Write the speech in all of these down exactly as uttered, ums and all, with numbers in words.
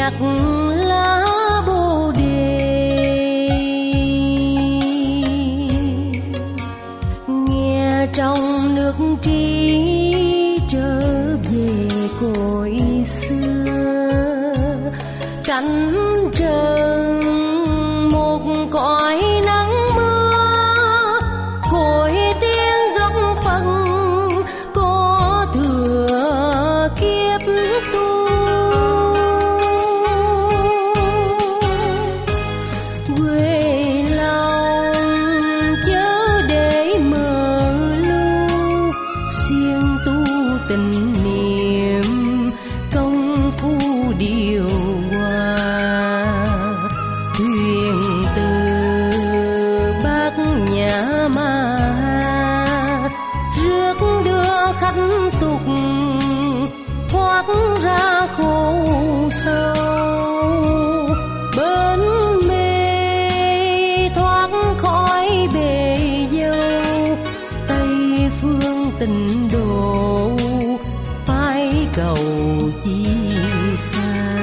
nhạc lá bồ đề, nghe trong nước trí trở về cội xưa. Cánh trần một cõi nắng mưa, cội tiếng góc phần có thừa kiếp tu. Quê lòng chớ để mờ lưu, siêng tu tình niệm công phu điều hòa. Thuyền từ Bát Nhã Ma rước đưa khách tục thoát ra khổ sâu. Bến mê thoát khỏi bể dâu, Tây phương tịnh độ phái cầu chi xa.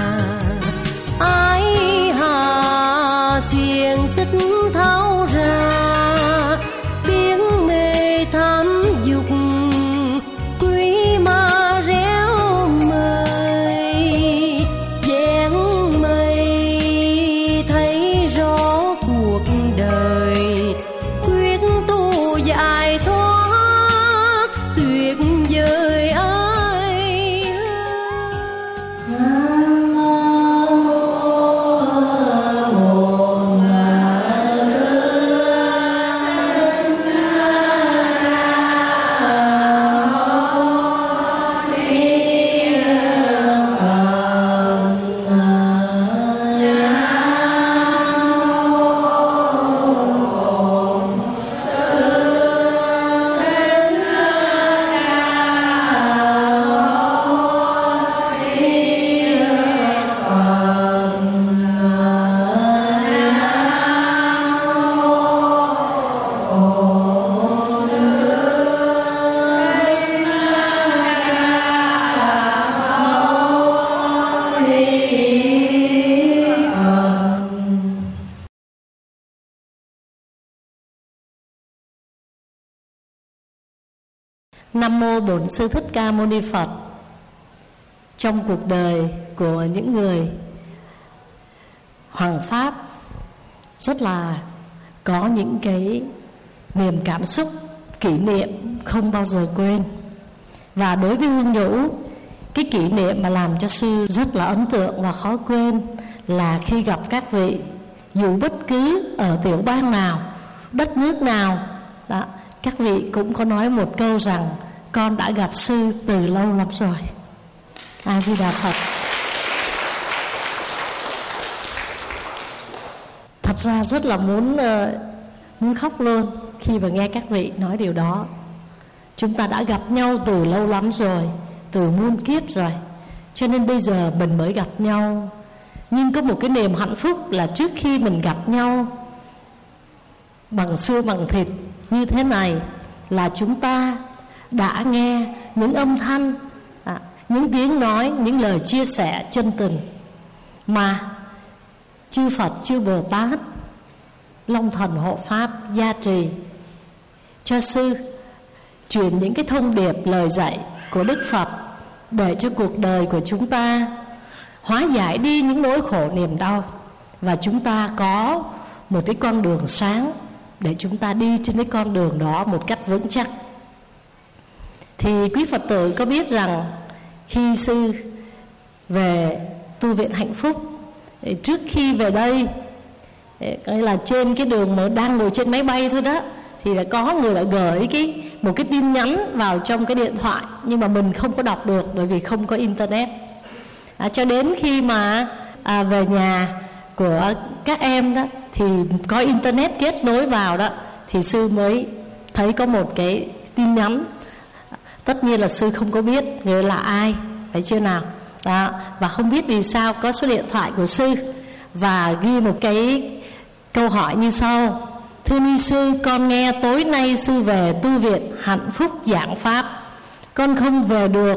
Ái hà xiềng xích tháo ra, biến mê tham dục quý ma réo mây. Dáng mây thấy rõ cuộc đời, quyết tu giải thoát tuyệt vời ai. Nam mô Bổn Sư Thích Ca Mâu Ni Phật. Trong cuộc đời của những người hoàng pháp rất là có những cái niềm cảm xúc, kỷ niệm không bao giờ quên. Và đối với Hương Nhũ, cái kỷ niệm mà làm cho sư rất là ấn tượng và khó quên là khi gặp các vị, dù bất cứ ở tiểu bang nào, đất nước nào đó, các vị cũng có nói một câu rằng con đã gặp sư từ lâu lắm rồi. A Di Đà Phật. Thật ra rất là muốn uh, muốn khóc luôn khi mà nghe các vị nói điều đó. Chúng ta đã gặp nhau từ lâu lắm rồi, từ muôn kiếp rồi, cho nên bây giờ mình mới gặp nhau. Nhưng có một cái niềm hạnh phúc là trước khi mình gặp nhau bằng xương bằng thịt như thế này, là chúng ta đã nghe những âm thanh, à, những tiếng nói, những lời chia sẻ chân tình mà chư Phật, chư Bồ Tát, Long Thần Hộ Pháp gia trì cho sư, truyền những cái thông điệp lời dạy của Đức Phật để cho cuộc đời của chúng ta hóa giải đi những nỗi khổ niềm đau, và chúng ta có một cái con đường sáng để chúng ta đi trên cái con đường đó một cách vững chắc. Thì quý Phật tử có biết rằng khi sư về tu viện Hạnh Phúc, trước khi về đây, cái là trên cái đường mà đang ngồi trên máy bay thôi đó, thì là có người đã gửi cái một cái tin nhắn vào trong cái điện thoại, nhưng mà mình không có đọc được bởi vì không có internet. À, cho đến khi mà à, về nhà của các em đó thì có internet kết nối vào đó, thì sư mới thấy có một cái tin nhắn. Tất nhiên là sư không có biết người là ai, phải chưa nào đó, và không biết vì sao có số điện thoại của sư, và ghi một cái câu hỏi như sau: thưa ni sư, con nghe tối nay sư về tu viện Hạnh Phúc giảng pháp, con không về được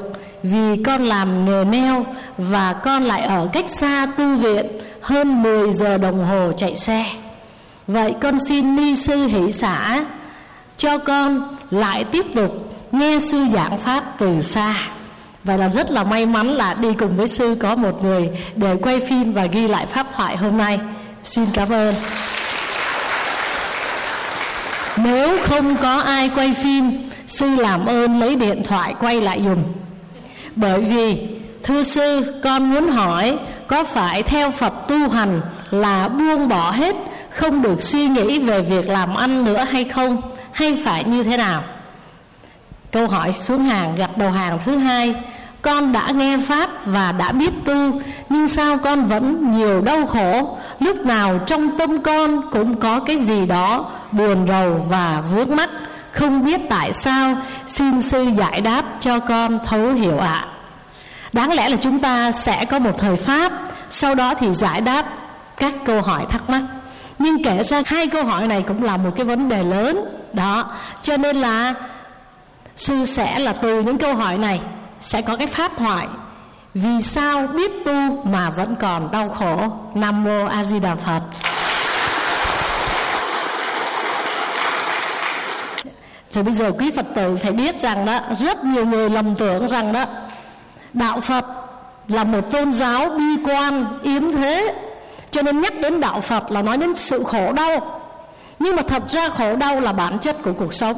vì con làm nghề neo và con lại ở cách xa tu viện hơn mười giờ đồng hồ chạy xe. Vậy con xin ni sư hỷ xả cho con lại tiếp tục nghe sư giảng pháp từ xa. Và là rất là may mắn là đi cùng với sư có một người để quay phim và ghi lại pháp thoại hôm nay. Xin cảm ơn. Nếu không có ai quay phim, sư làm ơn lấy điện thoại quay lại dùm. Bởi vì thưa sư, con muốn hỏi có phải theo Phật tu hành là buông bỏ hết, không được suy nghĩ về việc làm ăn nữa hay không, hay phải như thế nào? Câu hỏi xuống hàng gạch đầu hàng thứ hai. Con đã nghe pháp và đã biết tu, nhưng sao con vẫn nhiều đau khổ? Lúc nào trong tâm con cũng có cái gì đó buồn rầu và vướng mắc, không biết tại sao. Xin sư giải đáp cho con thấu hiểu ạ. À. Đáng lẽ là chúng ta sẽ có một thời pháp, sau đó thì giải đáp các câu hỏi thắc mắc. Nhưng kể ra hai câu hỏi này cũng là một cái vấn đề lớn đó, cho nên là sư sẽ là từ những câu hỏi này sẽ có cái pháp thoại vì sao biết tu mà vẫn còn đau khổ. Nam mô A Di Đà Phật. Rồi bây giờ quý Phật tử phải biết rằng đó, rất nhiều người lầm tưởng rằng đó đạo Phật là một tôn giáo bi quan yếm thế, cho nên nhắc đến đạo Phật là nói đến sự khổ đau. Nhưng mà thật ra khổ đau là bản chất của cuộc sống.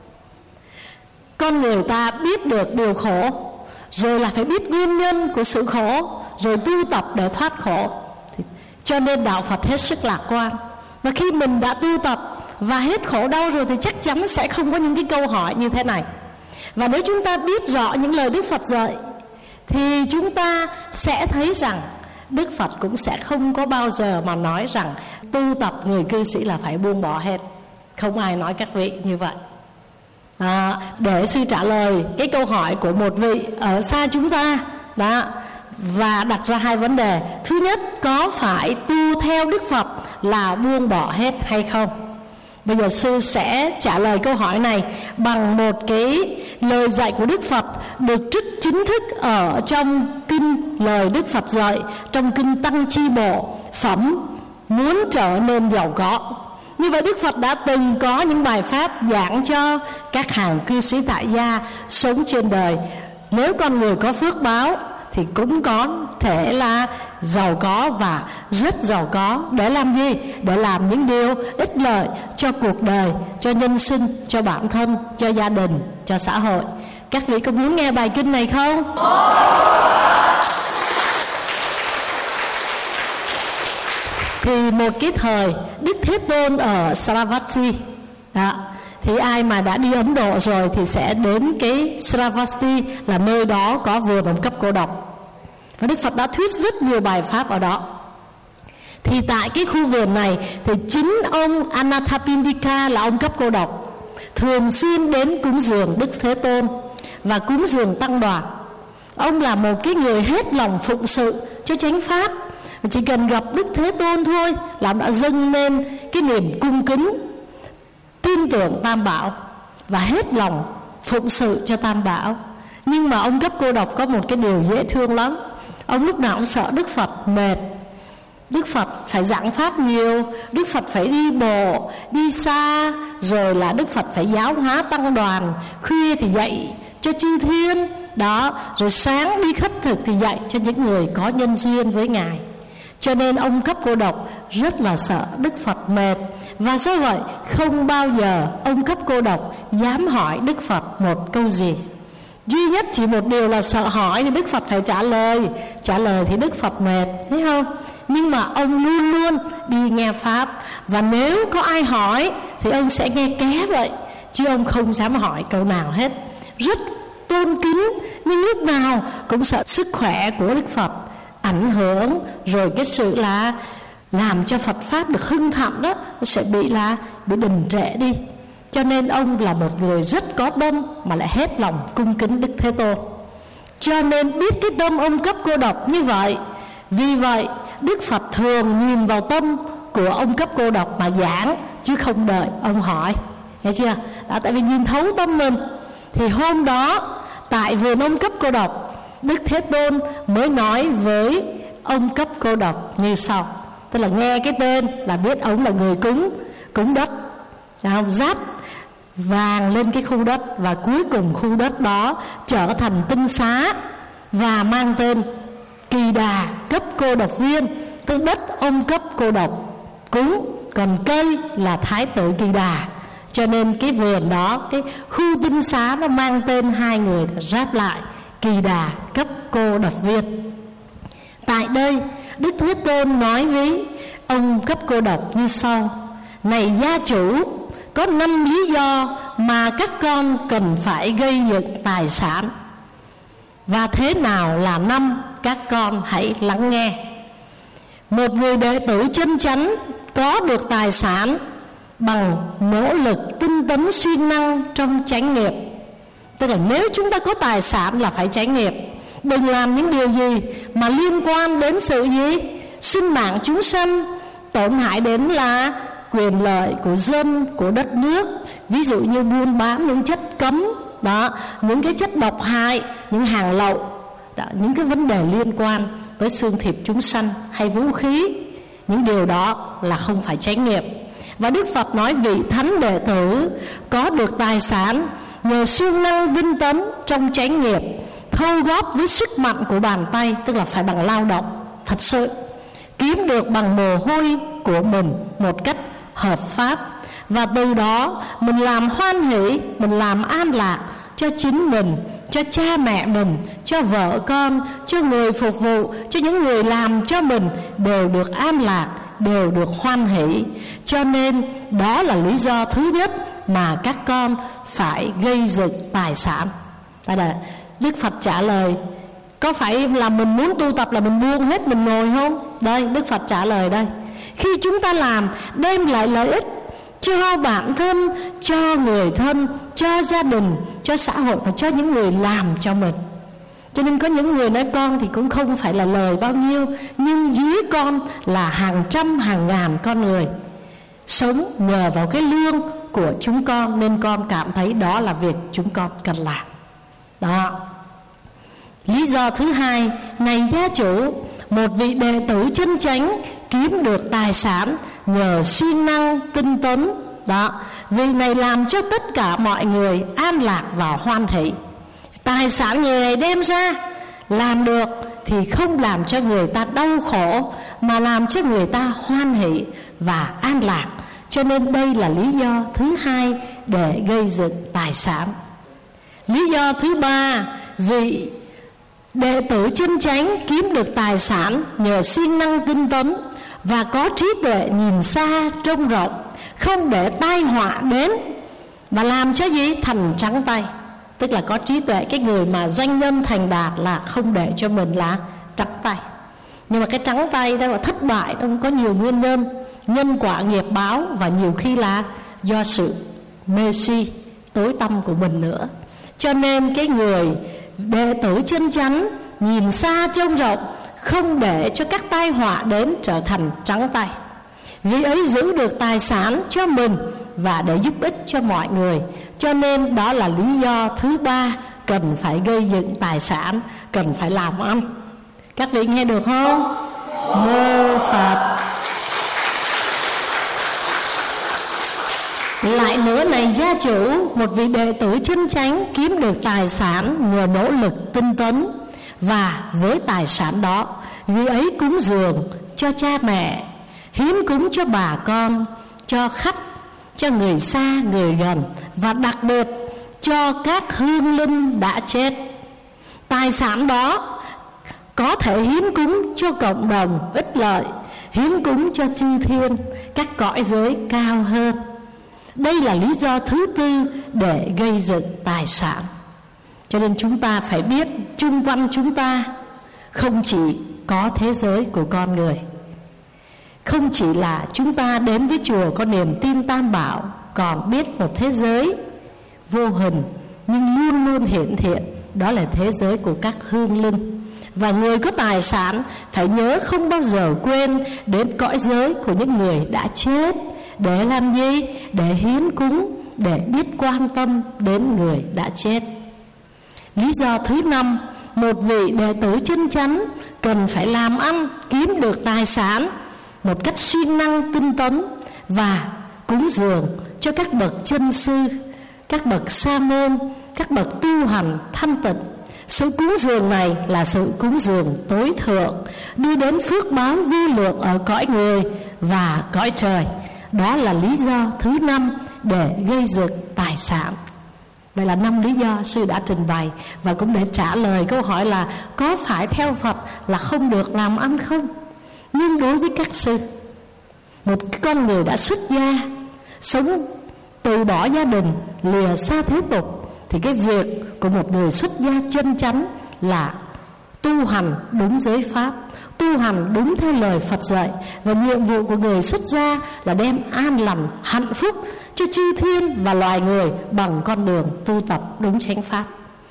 Con người ta biết được điều khổ, rồi là phải biết nguyên nhân của sự khổ, rồi tu tập để thoát khổ. Cho nên đạo Phật hết sức lạc quan. Và khi mình đã tu tập và hết khổ đau rồi thì chắc chắn sẽ không có những cái câu hỏi như thế này. Và nếu chúng ta biết rõ những lời Đức Phật dạy thì chúng ta sẽ thấy rằng Đức Phật cũng sẽ không có bao giờ mà nói rằng tu tập người cư sĩ là phải buông bỏ hết. Không ai nói các vị như vậy. À, để sư trả lời cái câu hỏi của một vị ở xa chúng ta đó, và đặt ra hai vấn đề. Thứ nhất, có phải tu theo Đức Phật là buông bỏ hết hay không? Bây giờ sư sẽ trả lời câu hỏi này bằng một cái lời dạy của Đức Phật được trích chính thức ở trong kinh lời Đức Phật dạy, trong kinh Tăng Chi Bộ phẩm Muốn Trở Nên Giàu Có. Như vậy Đức Phật đã từng có những bài pháp giảng cho các hàng cư sĩ tại gia sống trên đời. Nếu con người có phước báo thì cũng có thể là giàu có và rất giàu có. Để làm gì? Để làm những điều ích lợi cho cuộc đời, cho nhân sinh, cho bản thân, cho gia đình, cho xã hội. Các vị có muốn nghe bài kinh này không? Thì một cái thời Đức Thế Tôn ở Saravati đó, thì ai mà đã đi Ấn Độ rồi thì sẽ đến cái Saravati, là nơi đó có vườn Ông Cấp Cô Độc. Và Đức Phật đã thuyết rất nhiều bài pháp ở đó. Thì tại cái khu vườn này thì chính ông Anathapindika là ông Cấp Cô Độc thường xuyên đến cúng dường Đức Thế Tôn và cúng dường tăng đoàn. Ông là một cái người hết lòng phụng sự cho chánh pháp. Chỉ cần gặp Đức Thế Tôn thôi là đã dâng lên cái niềm cung kính, tin tưởng Tam Bảo và hết lòng phụng sự cho Tam Bảo. Nhưng mà ông Cấp Cô Độc có một cái điều dễ thương lắm. Ông lúc nào cũng sợ Đức Phật mệt, Đức Phật phải giảng pháp nhiều, Đức Phật phải đi bộ, đi xa, rồi là Đức Phật phải giáo hóa tăng đoàn, khuya thì dạy cho chư thiên đó, rồi sáng đi khất thực thì dạy cho những người có nhân duyên với Ngài. Cho nên ông Cấp Cô Độc rất là sợ Đức Phật mệt. Và do vậy không bao giờ ông Cấp Cô Độc dám hỏi Đức Phật một câu gì. Duy nhất chỉ một điều là sợ hỏi thì Đức Phật phải trả lời. Trả lời thì Đức Phật mệt, thấy không? Nhưng mà ông luôn luôn đi nghe pháp. Và nếu có ai hỏi thì ông sẽ nghe ké vậy, chứ ông không dám hỏi câu nào hết. Rất tôn kính, nhưng lúc nào cũng sợ sức khỏe của Đức Phật ảnh hưởng, rồi cái sự là làm cho Phật pháp được hưng thịnh đó nó sẽ bị là bị đình trệ đi. Cho nên ông là một người rất có tâm mà lại hết lòng cung kính Đức Thế Tôn. Cho nên biết cái tâm ông Cấp Cô Độc như vậy, vì vậy Đức Phật thường nhìn vào tâm của ông Cấp Cô Độc mà giảng, chứ không đợi ông hỏi. Nghe chưa? Đó, tại vì nhìn thấu tâm mình. Thì hôm đó tại vườn ông Cấp Cô Độc Đức Thế Tôn mới nói với ông cấp cô độc như sau. Tức là nghe cái tên là biết ông là người cúng cúng đất, dát vàng lên cái khu đất, và cuối cùng khu đất đó trở thành tinh xá và mang tên Kỳ Đà cấp cô độc viên. Tức đất ông cấp cô độc cúng, còn cây là Thái tử Kỳ Đà. Cho nên cái vườn đó, cái khu tinh xá nó mang tên hai người ráp lại, Kỳ Đà cấp cô độc viên. Tại đây Đức Thế Tôn nói với ông cấp cô độc như sau: này gia chủ, có năm lý do mà các con cần phải gây dựng tài sản. Và thế nào là năm? Các con hãy lắng nghe. Một người đệ tử chân chánh có được tài sản bằng nỗ lực tinh tấn siêng năng trong chánh nghiệp. Tức là nếu chúng ta có tài sản là phải chánh nghiệp. Đừng làm những điều gì mà liên quan đến sự gì? Sinh mạng chúng sanh, tổn hại đến là quyền lợi của dân, của đất nước. Ví dụ như buôn bán những chất cấm đó, những cái chất độc hại, những hàng lậu đó, những cái vấn đề liên quan tới xương thịt chúng sanh hay vũ khí. Những điều đó là không phải chánh nghiệp. Và Đức Phật nói vị thánh đệ tử có được tài sản nhờ siêng năng tinh tấn trong chánh nghiệp, thâu góp với sức mạnh của bàn tay, tức là phải bằng lao động thật sự, kiếm được bằng mồ hôi của mình một cách hợp pháp, và từ đó mình làm hoan hỷ, mình làm an lạc cho chính mình, cho cha mẹ mình, cho vợ con, cho người phục vụ, cho những người làm cho mình đều được an lạc, đều được hoan hỷ. Cho nên đó là lý do thứ nhất mà các con phải gây dựng tài sản. Đây là Đức Phật trả lời. Có phải là mình muốn tu tập là mình buông hết mình ngồi không? Đây Đức Phật trả lời đây. Khi chúng ta làm đem lại lợi ích cho bản thân, cho người thân, cho gia đình, cho xã hội và cho những người làm cho mình. Cho nên có những người nói con thì cũng không phải là lời bao nhiêu, nhưng dưới con là hàng trăm hàng ngàn con người sống nhờ vào cái lương của chúng con, nên con cảm thấy đó là việc chúng con cần làm. Đó. Lý do thứ hai, này gia chủ, một vị đệ tử chân chánh kiếm được tài sản nhờ siêng năng tinh tấn. Đó, vị này làm cho tất cả mọi người an lạc và hoan hỷ. Tài sản người này đem ra làm được thì không làm cho người ta đau khổ, mà làm cho người ta hoan hỷ và an lạc. Cho nên đây là lý do thứ hai để gây dựng tài sản. Lý do thứ ba, vị đệ tử chân chánh kiếm được tài sản nhờ siêng năng tinh tấn và có trí tuệ nhìn xa trông rộng, không để tai họa đến, và làm cho gì? Thành trắng tay. Tức là có trí tuệ. Cái người mà doanh nhân thành đạt là không để cho mình là trắng tay. Nhưng mà cái trắng tay đó là thất bại, nó có nhiều nguyên nhân, nhân quả nghiệp báo, và nhiều khi là do sự mê si tối tăm của mình nữa. Cho nên cái người đệ tử chân chánh nhìn xa trông rộng, không để cho các tai họa đến, trở thành trắng tay. Vì ấy giữ được tài sản cho mình và để giúp ích cho mọi người. Cho nên đó là lý do thứ ba cần phải gây dựng tài sản, cần phải làm ăn. Các vị nghe được không? Mô Phật. Lại nữa, này gia chủ, một vị đệ tử chân chánh kiếm được tài sản nhờ nỗ lực tinh tấn, và với tài sản đó vị ấy cúng dường cho cha mẹ, hiến cúng cho bà con, cho khách, cho người xa người gần, và đặc biệt cho các hương linh đã chết. Tài sản đó có thể hiến cúng cho cộng đồng ích lợi, hiến cúng cho chư thiên, các cõi giới cao hơn. Đây là lý do thứ tư để gây dựng tài sản. Cho nên chúng ta phải biết chung quanh chúng ta không chỉ có thế giới của con người, không chỉ là chúng ta đến với chùa có niềm tin Tam Bảo, còn biết một thế giới vô hình nhưng luôn luôn hiện thiện, đó là thế giới của các hương linh. Và người có tài sản phải nhớ không bao giờ quên đến cõi giới của những người đã chết. Để làm gì? Để hiến cúng, để biết quan tâm đến người đã chết. Lý do thứ năm, một vị đệ tử chân chánh cần phải làm ăn, kiếm được tài sản một cách siêng năng tinh tấn và cúng dường cho các bậc chân sư, các bậc sa môn, các bậc tu hành thanh tịnh. Sự cúng dường này là sự cúng dường tối thượng, đưa đến phước báo vô lượng ở cõi người và cõi trời. Đó là lý do thứ năm để gây dựng tài sản. Vậy là năm lý do sư đã trình bày, và cũng để trả lời câu hỏi là có phải theo Phật là không được làm ăn không? Nhưng đối với các sư, một con người đã xuất gia, sống từ bỏ gia đình, lìa xa thế tục, thì cái việc của một người xuất gia chân chánh là tu hành đúng giới pháp, tu hành đúng theo lời Phật dạy. Và nhiệm vụ của người xuất gia là đem an lành, hạnh phúc cho chư thiên và loài người bằng con đường tu tập đúng chánh pháp.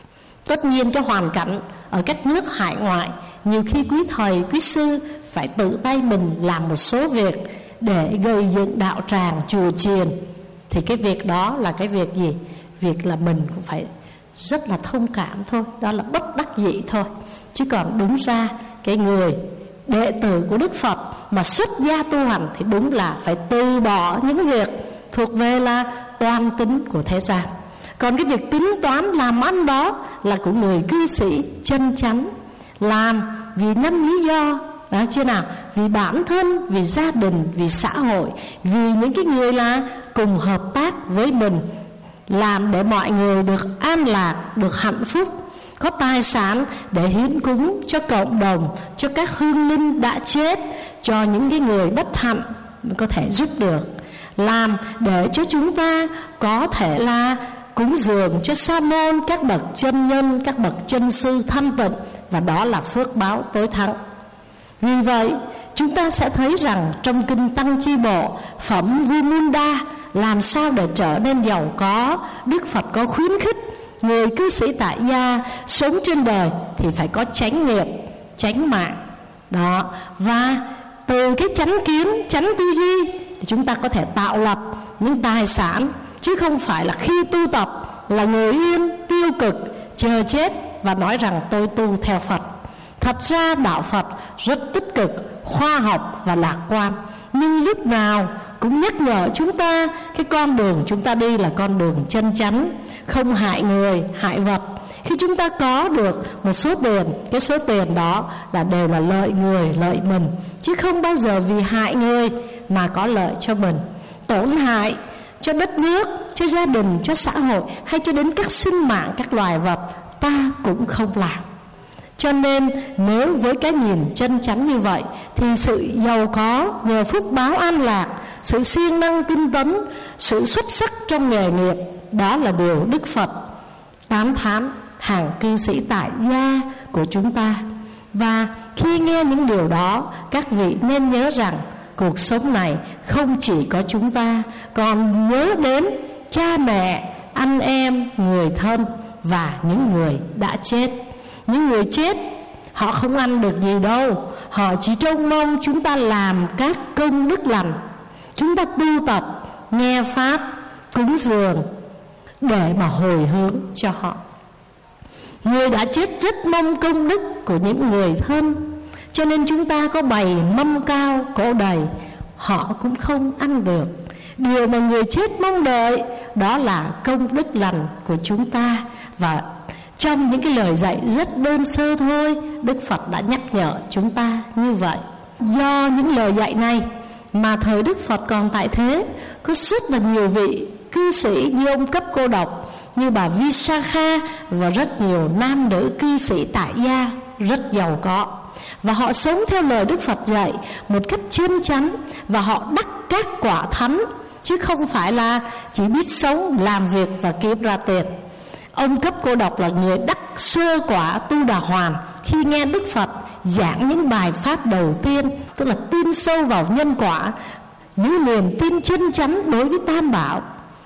Tất nhiên cái hoàn cảnh ở các nước hải ngoại, nhiều khi quý thầy, quý sư phải tự tay mình làm một số việc để gây dựng đạo tràng, chùa chiền, thì cái việc đó là cái việc gì? Việc là mình cũng phải rất là thông cảm thôi, đó là bất đắc dĩ thôi. Chứ còn đúng ra cái người đệ tử của Đức Phật mà xuất gia tu hành thì đúng là phải từ bỏ những việc thuộc về là toan tính của thế gian. Còn cái việc tính toán làm ăn đó là của người cư sĩ chân chánh, làm vì năm lý do đó chưa nào? Vì bản thân, vì gia đình, vì xã hội, vì những cái người là cùng hợp tác với mình, làm để mọi người được an lạc, được hạnh phúc, có tài sản để hiến cúng cho cộng đồng, cho các hương linh đã chết, cho những cái người bất hạnh có thể giúp được, làm để cho chúng ta có thể là cúng dường cho sa môn, các bậc chân nhân, các bậc chân sư thanh tịnh, và đó là phước báo tối thắng. Vì vậy chúng ta sẽ thấy rằng trong kinh Tăng Chi Bộ phẩm Vimunda, làm sao để trở nên giàu có, Đức Phật có khuyến khích người cư sĩ tại gia sống trên đời thì phải có chánh nghiệp, chánh mạng đó. Và từ cái chánh kiến, chánh tư duy thì chúng ta có thể tạo lập những tài sản, chứ không phải là khi tu tập là ngồi yên tiêu cực chờ chết và nói rằng tôi tu theo Phật. Thật ra đạo Phật rất tích cực, khoa học và lạc quan, nhưng lúc nào cũng nhắc nhở chúng ta cái con đường chúng ta đi là con đường chân chánh, không hại người, hại vật. Khi chúng ta có được một số tiền, cái số tiền đó là đều là lợi người, lợi mình, chứ không bao giờ vì hại người mà có lợi cho mình. Tổn hại cho đất nước, cho gia đình, cho xã hội, hay cho đến các sinh mạng, các loài vật, ta cũng không làm. Cho nên nếu với cái nhìn chân chánh như vậy thì sự giàu có nhờ phúc báo an lạc, sự siêng năng tinh tấn, sự xuất sắc trong nghề nghiệp, đó là điều Đức Phật tán thán hàng cư sĩ tại gia của chúng ta. Và khi nghe những điều đó, các vị nên nhớ rằng cuộc sống này không chỉ có chúng ta, còn nhớ đến cha mẹ, anh em, người thân và những người đã chết. Những người chết họ không ăn được gì đâu, họ chỉ trông mong chúng ta làm các công đức lành, chúng ta tu tập, nghe pháp, cúng dường để mà hồi hướng cho họ. Người đã chết rất mong công đức của những người thân, cho nên chúng ta có bày mâm cao cỗ đầy, họ cũng không ăn được. Điều mà người chết mong đợi đó là công đức lành của chúng ta. Và trong những cái lời dạy rất đơn sơ thôi, Đức Phật đã nhắc nhở chúng ta như vậy. Do những lời dạy này mà thời Đức Phật còn tại thế, có rất là nhiều vị cư sĩ như ông Cấp Cô Độc, như bà Visakha và rất nhiều nam nữ cư sĩ tại gia rất giàu có. Và họ sống theo lời Đức Phật dạy một cách chân chánh, và họ đắc các quả thánh, chứ không phải là chỉ biết sống, làm việc và kiếm ra tiền. Ông Cấp Cô Độc là người đắc sơ quả Tu Đà Hoàn khi nghe Đức Phật giảng những bài pháp đầu tiên, tức là tin sâu vào nhân quả, giữ niềm tin chân chánh đối với Tam Bảo,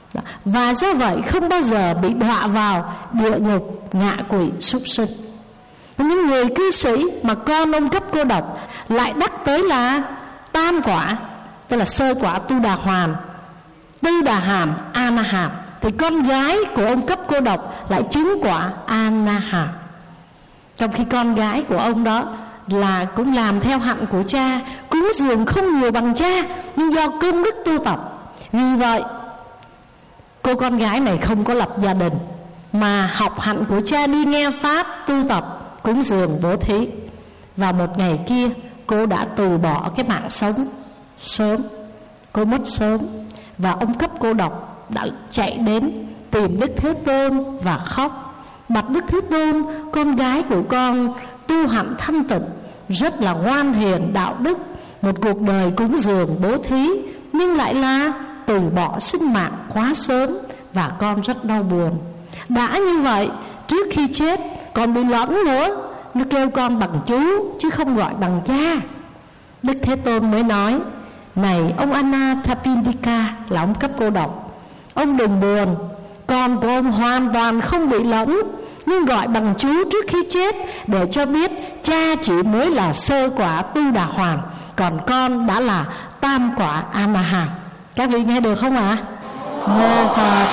và do vậy không bao giờ bị đọa vào địa ngục, ngạ quỷ, súc sinh. Những người cư sĩ mà con ông Cấp Cô Độc lại đắc tới là tam quả, tức là sơ quả Tu Đà Hoàn, Tư Đà Hàm, A Na Hàm. Thì con gái của ông Cấp Cô Độc lại chứng quả A Na Hàm. Trong khi con gái của ông đó là cũng làm theo hạnh của cha, cúng dường không nhiều bằng cha, nhưng do công đức tu tập. Vì vậy cô con gái này không có lập gia đình, mà học hạnh của cha, đi nghe pháp, tu tập, cúng dường, bố thí. Và một ngày kia cô đã từ bỏ cái mạng sống sớm, cô mất sớm. Và ông cấp cô độc đã chạy đến tìm Đức Thế Tôn và khóc: bạch Đức Thế Tôn, con gái của con tu hạnh thanh tịnh, rất là ngoan hiền, đạo đức, một cuộc đời cúng dường bố thí, nhưng lại là từ bỏ sinh mạng quá sớm, và con rất đau buồn. Đã như vậy, trước khi chết còn bị lẫn nữa, nó kêu con bằng chú chứ không gọi bằng cha. Đức Thế Tôn mới nói: này ông Anathapindika, là ông cấp cô độc, ông đừng buồn, con của ông hoàn toàn không bị lẫn, nhưng gọi bằng chú trước khi chết, để cho biết cha chỉ mới là sơ quả Tu Đà Hoàng, còn con đã là tam quả A-la-hán. Các vị nghe được không ạ? Mô Phật.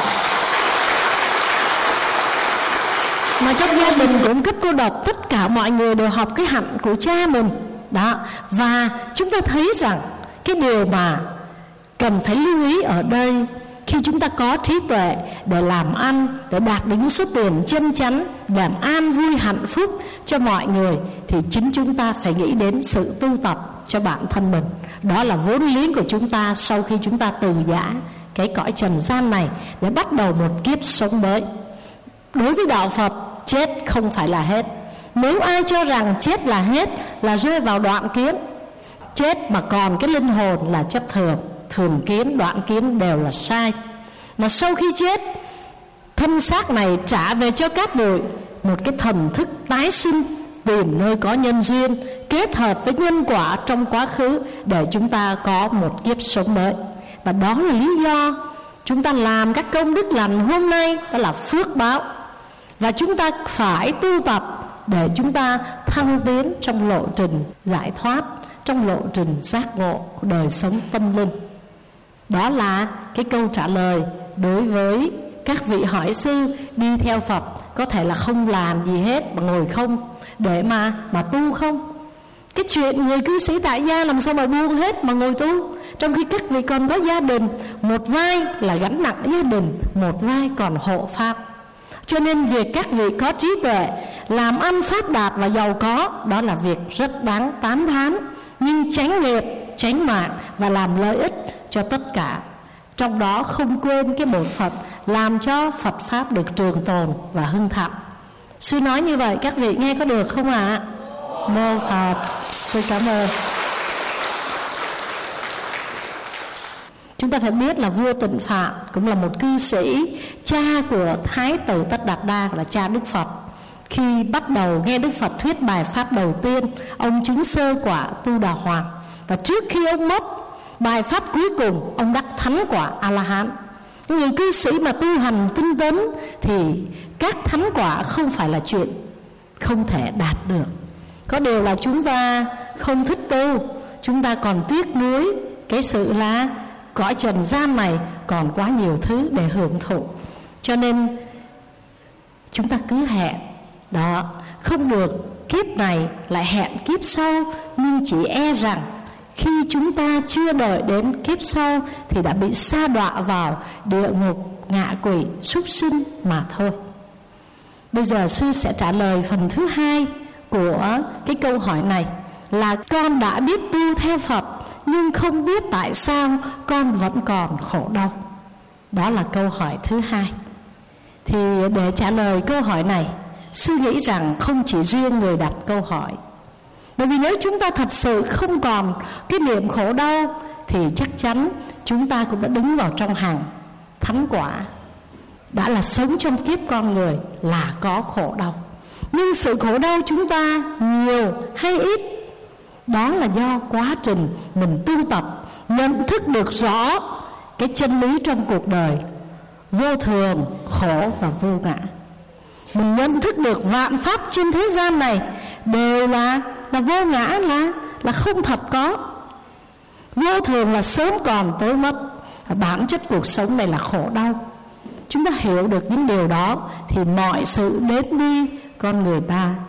Mà trong gia đình cũng cấp cô độc, tất cả mọi người đều học cái hạnh của cha mình đó. Và chúng ta thấy rằng cái điều mà cần phải lưu ý ở đây, khi chúng ta có trí tuệ để làm ăn, để đạt được những số tiền chân chánh, làm an vui hạnh phúc cho mọi người, thì chính chúng ta phải nghĩ đến sự tu tập cho bản thân mình. Đó là vốn liếng của chúng ta sau khi chúng ta từ giã cái cõi trần gian này để bắt đầu một kiếp sống mới. Đối với đạo Phật, chết không phải là hết. Nếu ai cho rằng chết là hết là rơi vào đoạn kiến. Chết mà còn cái linh hồn là chấp thường, thường kiến, đoạn kiến đều là sai. Mà sau khi chết, thân xác này trả về cho các vị một cái thần thức tái sinh, tìm nơi có nhân duyên, kết hợp với nhân quả trong quá khứ để chúng ta có một kiếp sống mới. Và đó là lý do chúng ta làm các công đức lành hôm nay, đó là phước báo. Và chúng ta phải tu tập để chúng ta thăng tiến trong lộ trình giải thoát, trong lộ trình giác ngộ đời sống tâm linh. Đó là cái câu trả lời đối với các vị hỏi sư đi theo Phật, có thể là không làm gì hết mà ngồi không để mà mà tu không. Cái chuyện người cư sĩ tại gia làm sao mà buông hết mà ngồi tu, trong khi các vị còn có gia đình. Một vai là gánh nặng gia đình, một vai còn hộ pháp. Cho nên việc các vị có trí tuệ, làm ăn phát đạt và giàu có, đó là việc rất đáng tán thán. Nhưng tránh nghiệp, tránh mạng và làm lợi ích cho tất cả, trong đó không quên cái bổn phận làm cho Phật Pháp được trường tồn và hưng thịnh. Sư nói như vậy các vị nghe có được không ạ? À? Mô Phật. Sư cảm ơn. Chúng ta phải biết là vua Tịnh Phạn cũng là một cư sĩ, cha của Thái tử Tất Đạt Đa, là cha Đức Phật. Khi bắt đầu nghe Đức Phật thuyết bài pháp đầu tiên, ông chứng sơ quả Tu Đà Hoàng. Và trước khi ông mất, bài pháp cuối cùng ông đắc thánh quả A-la-hán. Người cư sĩ mà tu hành tinh tấn thì các thánh quả không phải là chuyện không thể đạt được. Có điều là chúng ta không thích tu, chúng ta còn tiếc nuối cái sự là cõi trần gian này còn quá nhiều thứ để hưởng thụ. Cho nên chúng ta cứ hẹn đó, không được kiếp này lại hẹn kiếp sau. Nhưng chỉ e rằng khi chúng ta chưa đợi đến kiếp sau thì đã bị sa đọa vào địa ngục, ngạ quỷ, súc sinh mà thôi. Bây giờ sư sẽ trả lời phần thứ hai của cái câu hỏi này, là con đã biết tu theo Phật nhưng không biết tại sao con vẫn còn khổ đau. Đó là câu hỏi thứ hai. Thì để trả lời câu hỏi này, sư nghĩ rằng không chỉ riêng người đặt câu hỏi. Bởi vì nếu chúng ta thật sự không còn cái niềm khổ đau thì chắc chắn chúng ta cũng đã đứng vào trong hàng thánh quả. Đã là sống trong kiếp con người là có khổ đau. Nhưng sự khổ đau chúng ta nhiều hay ít, đó là do quá trình mình tu tập, nhận thức được rõ cái chân lý trong cuộc đời vô thường, khổ và vô ngã. Mình nhận thức được vạn pháp trên thế gian này đều là là vô ngã, là là không thật có. Vô thường là sớm còn tối mất. Bản chất cuộc sống này là khổ đau. Chúng ta hiểu được những điều đó thì mọi sự đến đi con người ta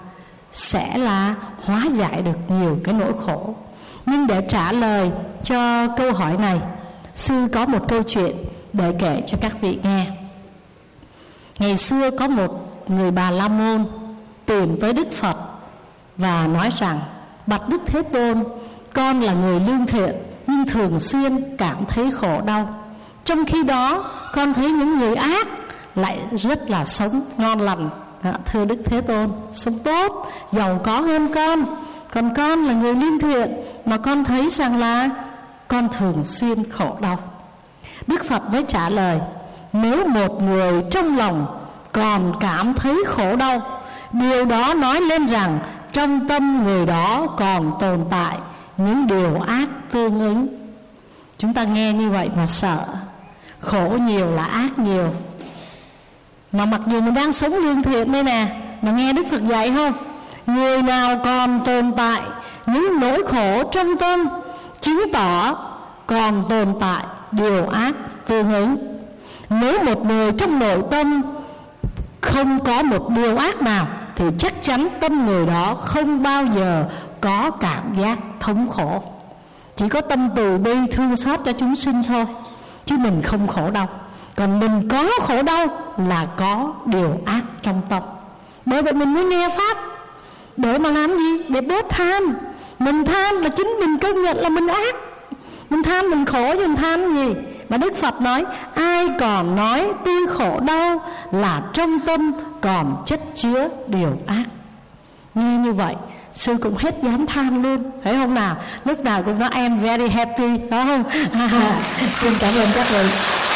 sẽ là hóa giải được nhiều cái nỗi khổ. Nhưng để trả lời cho câu hỏi này, sư có một câu chuyện để kể cho các vị nghe. Ngày xưa có một người Bà La Môn tìm tới Đức Phật và nói rằng: bạch Đức Thế Tôn, con là người lương thiện nhưng thường xuyên cảm thấy khổ đau. Trong khi đó con thấy những người ác lại rất là sống ngon lành. à, Thưa Đức Thế Tôn, sống tốt, giàu có hơn con. Còn con là người lương thiện mà con thấy rằng là con thường xuyên khổ đau. Đức Phật mới trả lời: nếu một người trong lòng còn cảm thấy khổ đau, điều đó nói lên rằng trong tâm người đó còn tồn tại những điều ác tương ứng. Chúng ta nghe như vậy mà sợ. Khổ nhiều là ác nhiều. Mà mặc dù mình đang sống lương thiện đây nè, mà nghe Đức Phật dạy không? Người nào còn tồn tại những nỗi khổ trong tâm, chứng tỏ còn tồn tại điều ác tương ứng. Nếu một người trong nội tâm không có một điều ác nào thì chắc chắn tâm người đó không bao giờ có cảm giác thống khổ. Chỉ có tâm từ bi thương xót cho chúng sinh thôi, chứ mình không khổ đau. Còn mình có khổ đau là có điều ác trong tâm. Bởi vậy mình mới nghe Pháp. Để mà làm gì? Để bớt tham. Mình tham là chính mình công nhận là mình ác. Mình tham mình khổ chứ mình tham gì. Mà Đức Phật nói: ai còn nói tuy khổ đau là trong tâm còn chất chứa điều ác. Như như vậy sư cũng hết dám tham luôn, phải không nào? Lúc nào cũng nói I'm very happy, phải không? Xin cảm ơn các vị.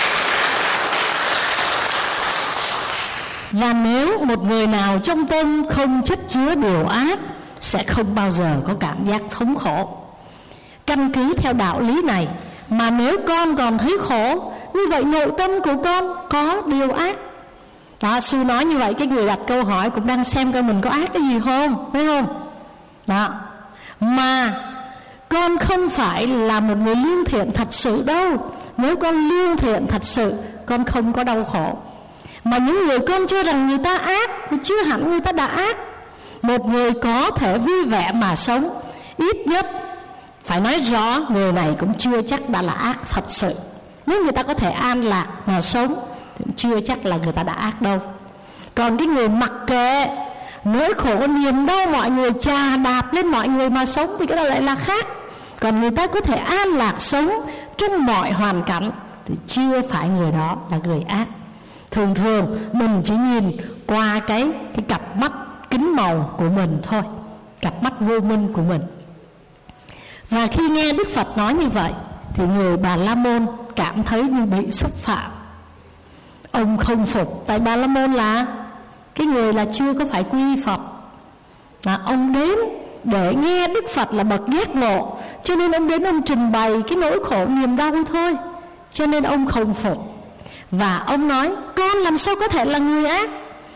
Và nếu một người nào trong tâm không chất chứa điều ác, sẽ không bao giờ có cảm giác thống khổ. Căn cứ theo đạo lý này mà nếu con còn thấy khổ, như vậy nội tâm của con có điều ác. Đó, sư nói như vậy, cái người đặt câu hỏi cũng đang xem coi mình có ác cái gì không, phải không? Đó. Mà con không phải là một người lương thiện thật sự đâu. Nếu con lương thiện thật sự, con không có đau khổ. Mà những người con cho rằng người ta ác thì chưa hẳn người ta đã ác. Một người có thể vui vẻ mà sống, ít nhất phải nói rõ người này cũng chưa chắc đã là ác thật sự. Nếu người ta có thể an lạc mà sống thì chưa chắc là người ta đã ác đâu. Còn cái người mặc kệ nỗi khổ niềm đau mọi người chà đạp lên mọi người mà sống thì cái đó lại là khác. Còn người ta có thể an lạc sống trong mọi hoàn cảnh thì chưa phải người đó là người ác. Thường thường mình chỉ nhìn qua cái, cái cặp mắt kính màu của mình thôi, cặp mắt vô minh của mình. Và khi nghe Đức Phật nói như vậy thì người Bà La Môn cảm thấy như bị xúc phạm. Ông không phục, tại Bà La Môn là cái người là chưa có phải quy Phật. Và ông đến để nghe Đức Phật là bậc giác ngộ, cho nên ông đến ông trình bày cái nỗi khổ niềm đau thôi. Cho nên ông không phục. Và ông nói: con làm sao có thể là người ác?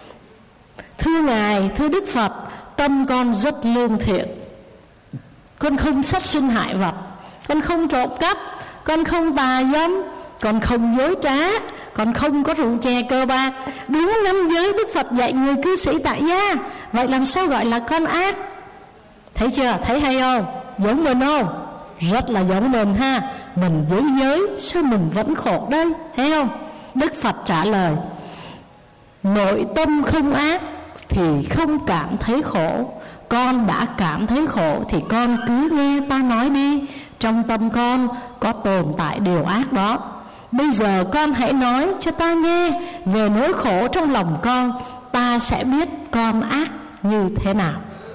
Thưa Ngài, thưa Đức Phật, tâm con rất lương thiện. Con không sát sinh hại vật, con không trộm cắp, con không tà dâm, con không dối trá, con không có rượu chè cờ bạc. Đúng năm giới Đức Phật dạy người cư sĩ tại gia. Vậy làm sao gọi là con ác? Thấy chưa? Thấy hay không? Giống mình không? Rất là giống mình ha. Mình giữ giới sao mình vẫn khổ đây, thấy không? Đức Phật trả lời: nội tâm không ác thì không cảm thấy khổ. Con đã cảm thấy khổ thì con cứ nghe ta nói đi. Trong tâm con có tồn tại điều ác đó. Bây giờ con hãy nói cho ta nghe về nỗi khổ trong lòng con, ta sẽ biết con ác như thế nào.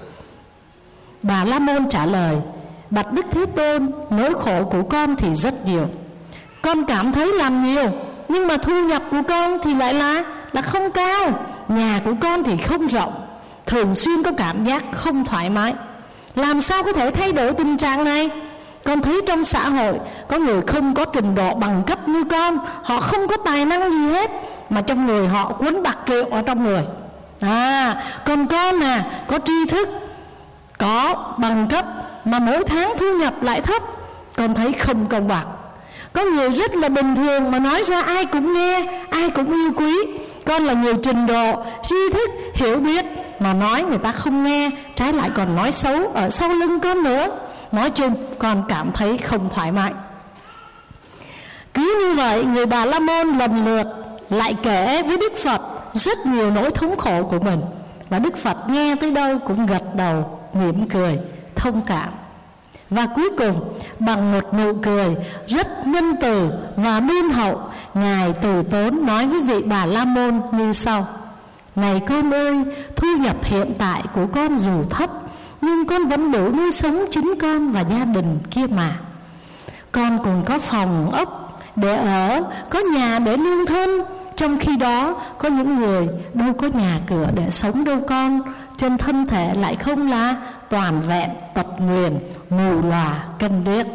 Bà La Môn trả lời: bạch Đức Thế Tôn, nỗi khổ của con thì rất nhiều. Con cảm thấy làm nhiều, nhưng mà thu nhập của con thì lại là là không cao. Nhà của con thì không rộng, thường xuyên có cảm giác không thoải mái. Làm sao có thể thay đổi tình trạng này? Con thấy trong xã hội có người không có trình độ bằng cấp như con, họ không có tài năng gì hết, mà trong người họ cuốn bạc triệu ở trong người. À, còn con à, có tri thức, có bằng cấp, mà mỗi tháng thu nhập lại thấp. Con thấy không công bằng. Có người rất là bình thường mà nói ra ai cũng nghe, ai cũng yêu quý. Con là người trình độ, tri thức, hiểu biết, mà nói người ta không nghe, trái lại còn nói xấu ở sau lưng con nữa. Nói chung con cảm thấy không thoải mái. Cứ như vậy, người Bà La Môn lần lượt lại kể với Đức Phật rất nhiều nỗi thống khổ của mình, và Đức Phật nghe tới đâu cũng gật đầu, mỉm cười, thông cảm. Và cuối cùng bằng một nụ cười rất nhân từ và đôn hậu, Ngài từ tốn nói với vị Bà La Môn như sau: Này con ơi, thu nhập hiện tại của con dù thấp, nhưng con vẫn đủ nuôi sống chính con và gia đình kia mà. Con còn có phòng ốc để ở, có nhà để nương thân. Trong khi đó có những người đâu có nhà cửa để sống đâu con, trên thân thể lại không là toàn vẹn, tật nguyền, mù lòa, câm điếc.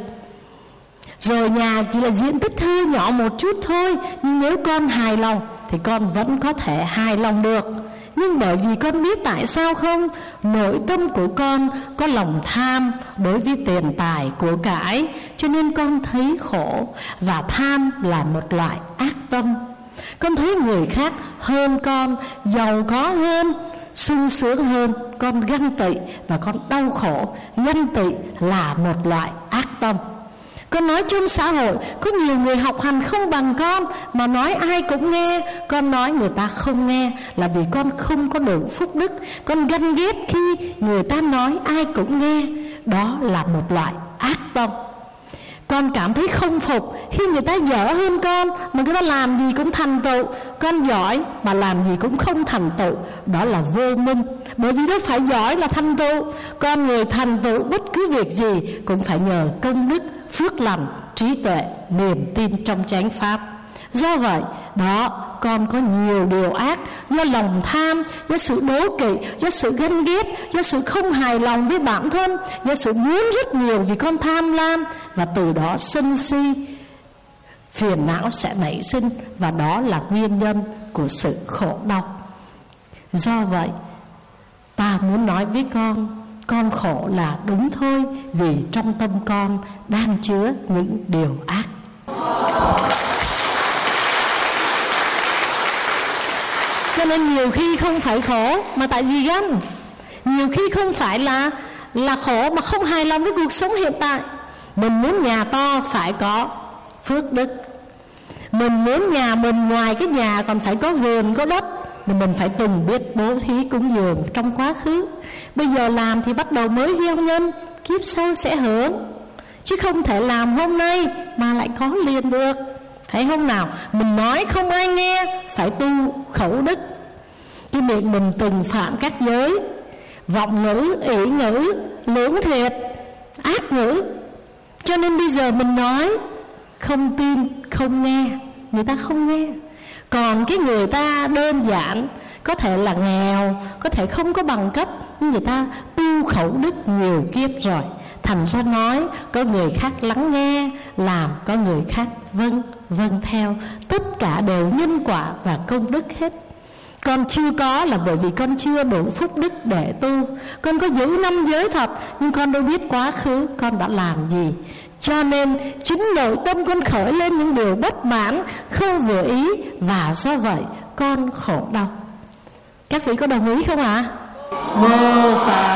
Rồi nhà chỉ là diện tích hơi nhỏ một chút thôi, nhưng nếu con hài lòng thì con vẫn có thể hài lòng được. Nhưng bởi vì con biết tại sao không? Nội tâm của con có lòng tham đối với tiền tài của cải, cho nên con thấy khổ. Và tham là một loại ác tâm. Con thấy người khác hơn con, giàu có hơn, sung sướng hơn, con ganh tị và con đau khổ. Ganh tị là một loại ác tâm. Con nói trong xã hội có nhiều người học hành không bằng con, mà nói ai cũng nghe. Con nói người ta không nghe là vì con không có đủ phúc đức. Con ganh ghét khi người ta nói ai cũng nghe. Đó là một loại ác tâm. Con cảm thấy không phục khi người ta dở hơn con, mà người ta làm gì cũng thành tựu. Con giỏi mà làm gì cũng không thành tựu, đó là vô minh. Bởi vì đâu phải giỏi là thành tựu. Con người thành tựu bất cứ việc gì cũng phải nhờ công đức, phước lành, trí tuệ, niềm tin trong chánh pháp. Do vậy đó, con có nhiều điều ác do lòng tham, do sự đố kỵ, do sự ganh ghét, do sự không hài lòng với bản thân, do sự muốn rất nhiều vì con tham lam, và từ đó sân si, phiền não sẽ nảy sinh, và đó là nguyên nhân của sự khổ đau. Do vậy ta muốn nói với con, con khổ là đúng thôi, vì trong tâm con đang chứa những điều ác. Cho nên nhiều khi không phải khổ mà tại vì ganh. Nhiều khi không phải là là khổ mà không hài lòng với cuộc sống hiện tại. Mình muốn nhà to phải có phước đức. Mình muốn nhà mình ngoài cái nhà còn phải có vườn, có đất, thì mình phải từng biết bố thí cúng dường trong quá khứ. Bây giờ làm thì bắt đầu mới gieo nhân, kiếp sau sẽ hưởng. Chứ không thể làm hôm nay mà lại có liền được. Thấy không nào? Mình nói không ai nghe, phải tu khẩu đức. Cái miệng mình từng phạm các giới: vọng ngữ, ỷ ngữ, lưỡng thiệt, ác ngữ. Cho nên bây giờ mình nói không tin, không nghe, người ta không nghe. Còn cái người ta đơn giản, có thể là nghèo, có thể không có bằng cấp, nhưng người ta tu khẩu đức nhiều kiếp rồi, thành ra nói có người khác lắng nghe, làm có người khác vâng vâng theo. Tất cả đều nhân quả và công đức hết. Con chưa có là bởi vì con chưa đủ phúc đức để tu. Con có giữ năm giới thật, nhưng con đâu biết quá khứ con đã làm gì. Cho nên chính nội tâm con khởi lên những điều bất mãn, không vừa ý, và do vậy con khổ đau. Các vị có đồng ý không ạ? Mô Phật.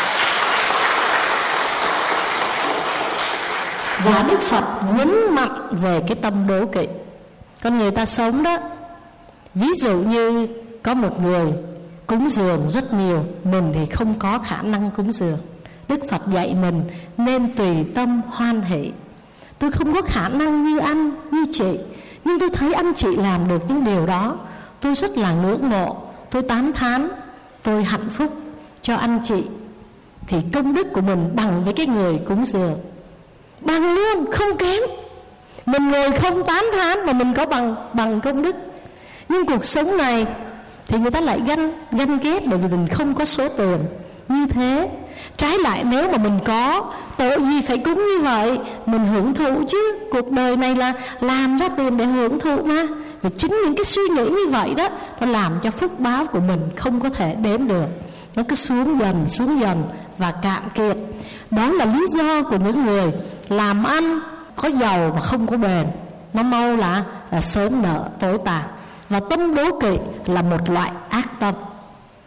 Và Đức Phật nhấn mạnh về cái tâm đố kỵ. Con người ta sống đó, ví dụ như có một người cúng dường rất nhiều, mình thì không có khả năng cúng dường. Đức Phật dạy mình nên tùy tâm hoan hỷ. Tôi không có khả năng như anh, như chị, nhưng tôi thấy anh chị làm được những điều đó, tôi rất là ngưỡng mộ, tôi tán thán, tôi hạnh phúc cho anh chị. Thì công đức của mình bằng với cái người cúng dường, bằng luôn, không kém. Mình ngồi không tán thán mà mình có bằng bằng công đức. Nhưng cuộc sống này thì người ta lại ganh ganh ghét bởi vì mình không có số tiền như thế. Trái lại nếu mà mình có, tội gì phải cúng như vậy, mình hưởng thụ chứ. Cuộc đời này là làm ra tiền để hưởng thụ mà. Và chính những cái suy nghĩ như vậy đó, nó làm cho phúc báo của mình không có thể đến được. Nó cứ xuống dần, xuống dần và cạn kiệt. Đó là lý do của những người làm ăn có giàu mà không có bền. Nó mau là, là sớm nợ tối tàn. Và tâm đố kỵ là một loại ác tâm.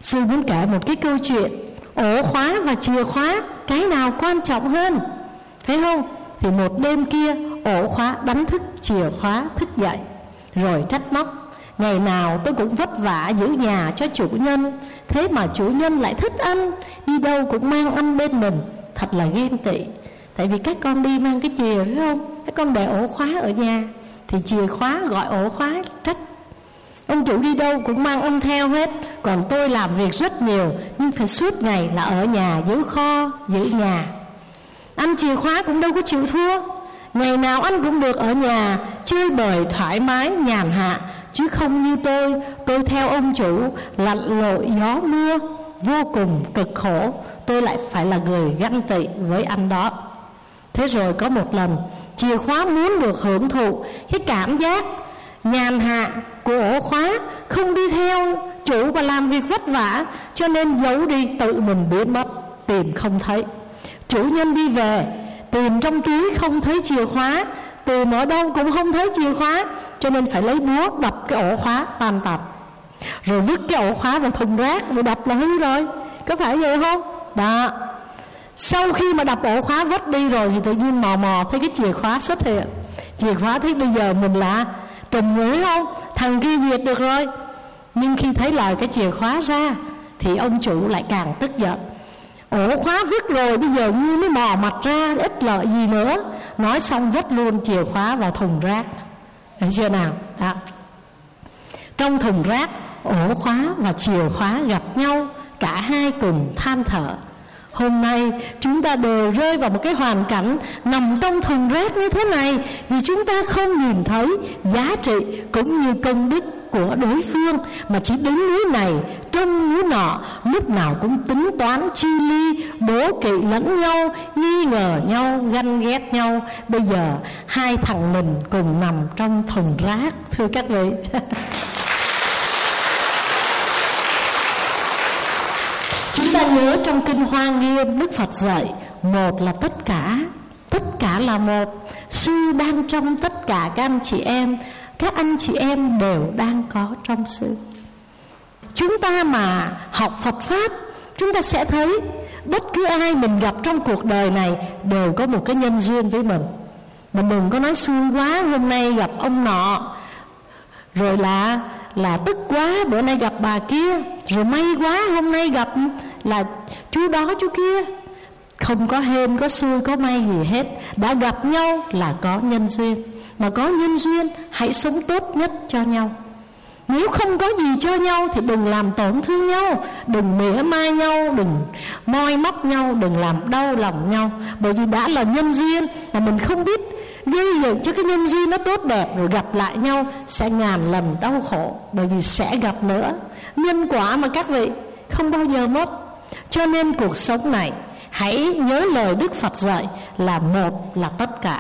Sư muốn kể một cái câu chuyện ổ khóa và chìa khóa, cái nào quan trọng hơn, thấy không? Thì một đêm kia ổ khóa đánh thức chìa khóa thức dậy, rồi trách móc: ngày nào tôi cũng vất vả giữ nhà cho chủ nhân, thế mà chủ nhân lại thích ăn, đi đâu cũng mang ăn bên mình, thật là ghen tị. Tại vì các con đi mang cái chìa, phải không? Các con để ổ khóa ở nhà thì chìa khóa gọi ổ khóa trách: ông chủ đi đâu cũng mang ăn theo hết, còn tôi làm việc rất nhiều nhưng phải suốt ngày là ở nhà giữ kho giữ nhà. Anh chìa khóa cũng đâu có chịu thua, ngày nào anh cũng được ở nhà chơi bời thoải mái nhàn hạ, chứ không như tôi. Tôi theo ông chủ lặn lội gió mưa, vô cùng cực khổ. Tôi lại phải là người ganh tị với anh đó. Thế rồi có một lần, chìa khóa muốn được hưởng thụ cái cảm giác nhàn hạ của ổ khóa, không đi theo chủ và làm việc vất vả, cho nên giấu đi, tự mình biến mất, tìm không thấy. Chủ nhân đi về, tìm trong túi không thấy chìa khóa, tìm ở đâu cũng không thấy chìa khóa, cho nên phải lấy búa đập cái ổ khóa tan tành, rồi vứt cái ổ khóa vào thùng rác, rồi đập là hư rồi. Có phải vậy không? Đó. Sau khi mà đập ổ khóa vứt đi rồi thì tự nhiên mò mò thấy cái chìa khóa xuất hiện. Chìa khóa thấy bây giờ mình là trùm người, không? Thằng kia diệt được rồi. Nhưng khi thấy lời cái chìa khóa ra thì ông chủ lại càng tức giận. Ổ khóa vứt rồi, bây giờ như mới mò mặt ra, ít lợi gì nữa. Nói xong vứt luôn chìa khóa vào thùng rác. Thấy chưa nào? Đó. Trong thùng rác, ổ khóa và chìa khóa gặp nhau, cả hai cùng than thở: hôm nay chúng ta đều rơi vào một cái hoàn cảnh nằm trong thùng rác như thế này, vì chúng ta không nhìn thấy giá trị cũng như công đức của đối phương, mà chỉ đứng núi này trông núi nọ, lúc nào cũng tính toán chi ly, đố kỵ lẫn nhau, nghi ngờ nhau, ganh ghét nhau. Bây giờ hai thằng mình cùng nằm trong thùng rác. Thưa các vị, chúng ta nhớ trong Kinh Hoa Nghiêm, Đức Phật dạy một là tất cả, tất cả là một. Sư đang trong tất cả các anh chị em, các anh chị em đều đang có trong sư. Chúng ta mà học Phật Pháp, chúng ta sẽ thấy bất cứ ai mình gặp trong cuộc đời này đều có một cái nhân duyên với mình. Mình đừng có nói xui quá, hôm nay gặp ông nọ, rồi là là tức quá, bữa nay gặp bà kia, rồi may quá hôm nay gặp là chú đó chú kia. Không có hên, có xui, có may gì hết. Đã gặp nhau là có nhân duyên. Mà có nhân duyên, hãy sống tốt nhất cho nhau. Nếu không có gì cho nhau thì đừng làm tổn thương nhau, đừng mỉa mai nhau, đừng moi móc nhau, đừng làm đau lòng nhau. Bởi vì đã là nhân duyên mà mình không biết gây dựng cho cái nhân duyên nó tốt đẹp, rồi gặp lại nhau sẽ ngàn lần đau khổ, bởi vì sẽ gặp nữa. Nhân quả mà các vị, không bao giờ mất. Cho nên cuộc sống này hãy nhớ lời Đức Phật dạy là một là tất cả.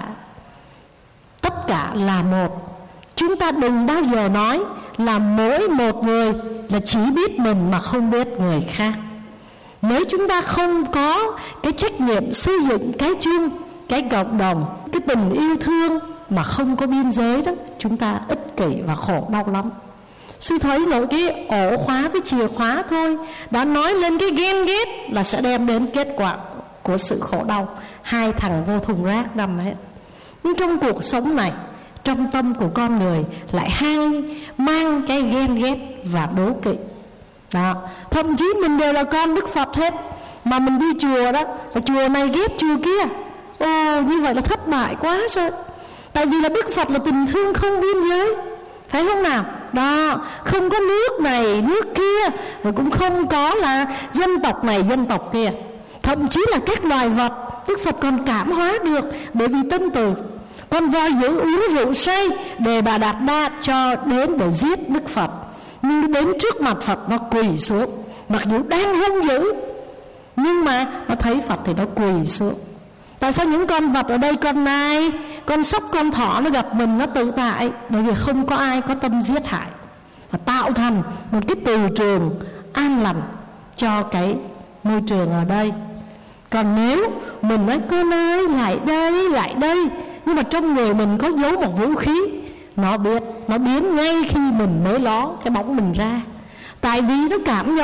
Tất cả là một. Chúng ta đừng bao giờ nói là mỗi một người là chỉ biết mình mà không biết người khác. Nếu chúng ta không có cái trách nhiệm xây dựng cái chung, cái cộng đồng, cái tình yêu thương mà không có biên giới đó, chúng ta ích kỷ và khổ đau lắm. Sư thấy nổi cái ổ khóa với chìa khóa thôi đã nói lên cái ghen ghét là sẽ đem đến kết quả của sự khổ đau. Hai thằng vô thùng rác nằm hết. Nhưng trong cuộc sống này, trong tâm của con người lại hang mang cái ghen ghét và đố kỵ đó. Thậm chí mình đều là con Đức Phật hết, mà mình đi chùa đó là chùa này ghét chùa kia. Ồ, như vậy là thất bại quá rồi. Tại vì là Đức Phật là tình thương không biên giới, phải không nào? Đó, không có nước này nước kia, rồi cũng không có là dân tộc này dân tộc kia. Thậm chí là các loài vật Đức Phật còn cảm hóa được, bởi vì tâm từ. Con voi dữ uống rượu say để Bà Đạt Đa cho đến để giết Đức Phật, nhưng đến trước mặt Phật nó quỳ xuống, mặc dù đang hung dữ, nhưng mà nó thấy Phật thì nó quỳ xuống. Tại sao những con vật ở đây, con nai, con sóc, con thỏ nó gặp mình nó tự tại? Bởi vì không có ai có tâm giết hại, và tạo thành một cái từ trường an lành cho cái môi trường ở đây. Còn nếu mình nói con ơi lại đây, lại đây, nhưng mà trong người mình có giấu một vũ khí, nó biết, nó biến ngay khi mình mới ló cái bóng mình ra. Tại vì nó cảm nhận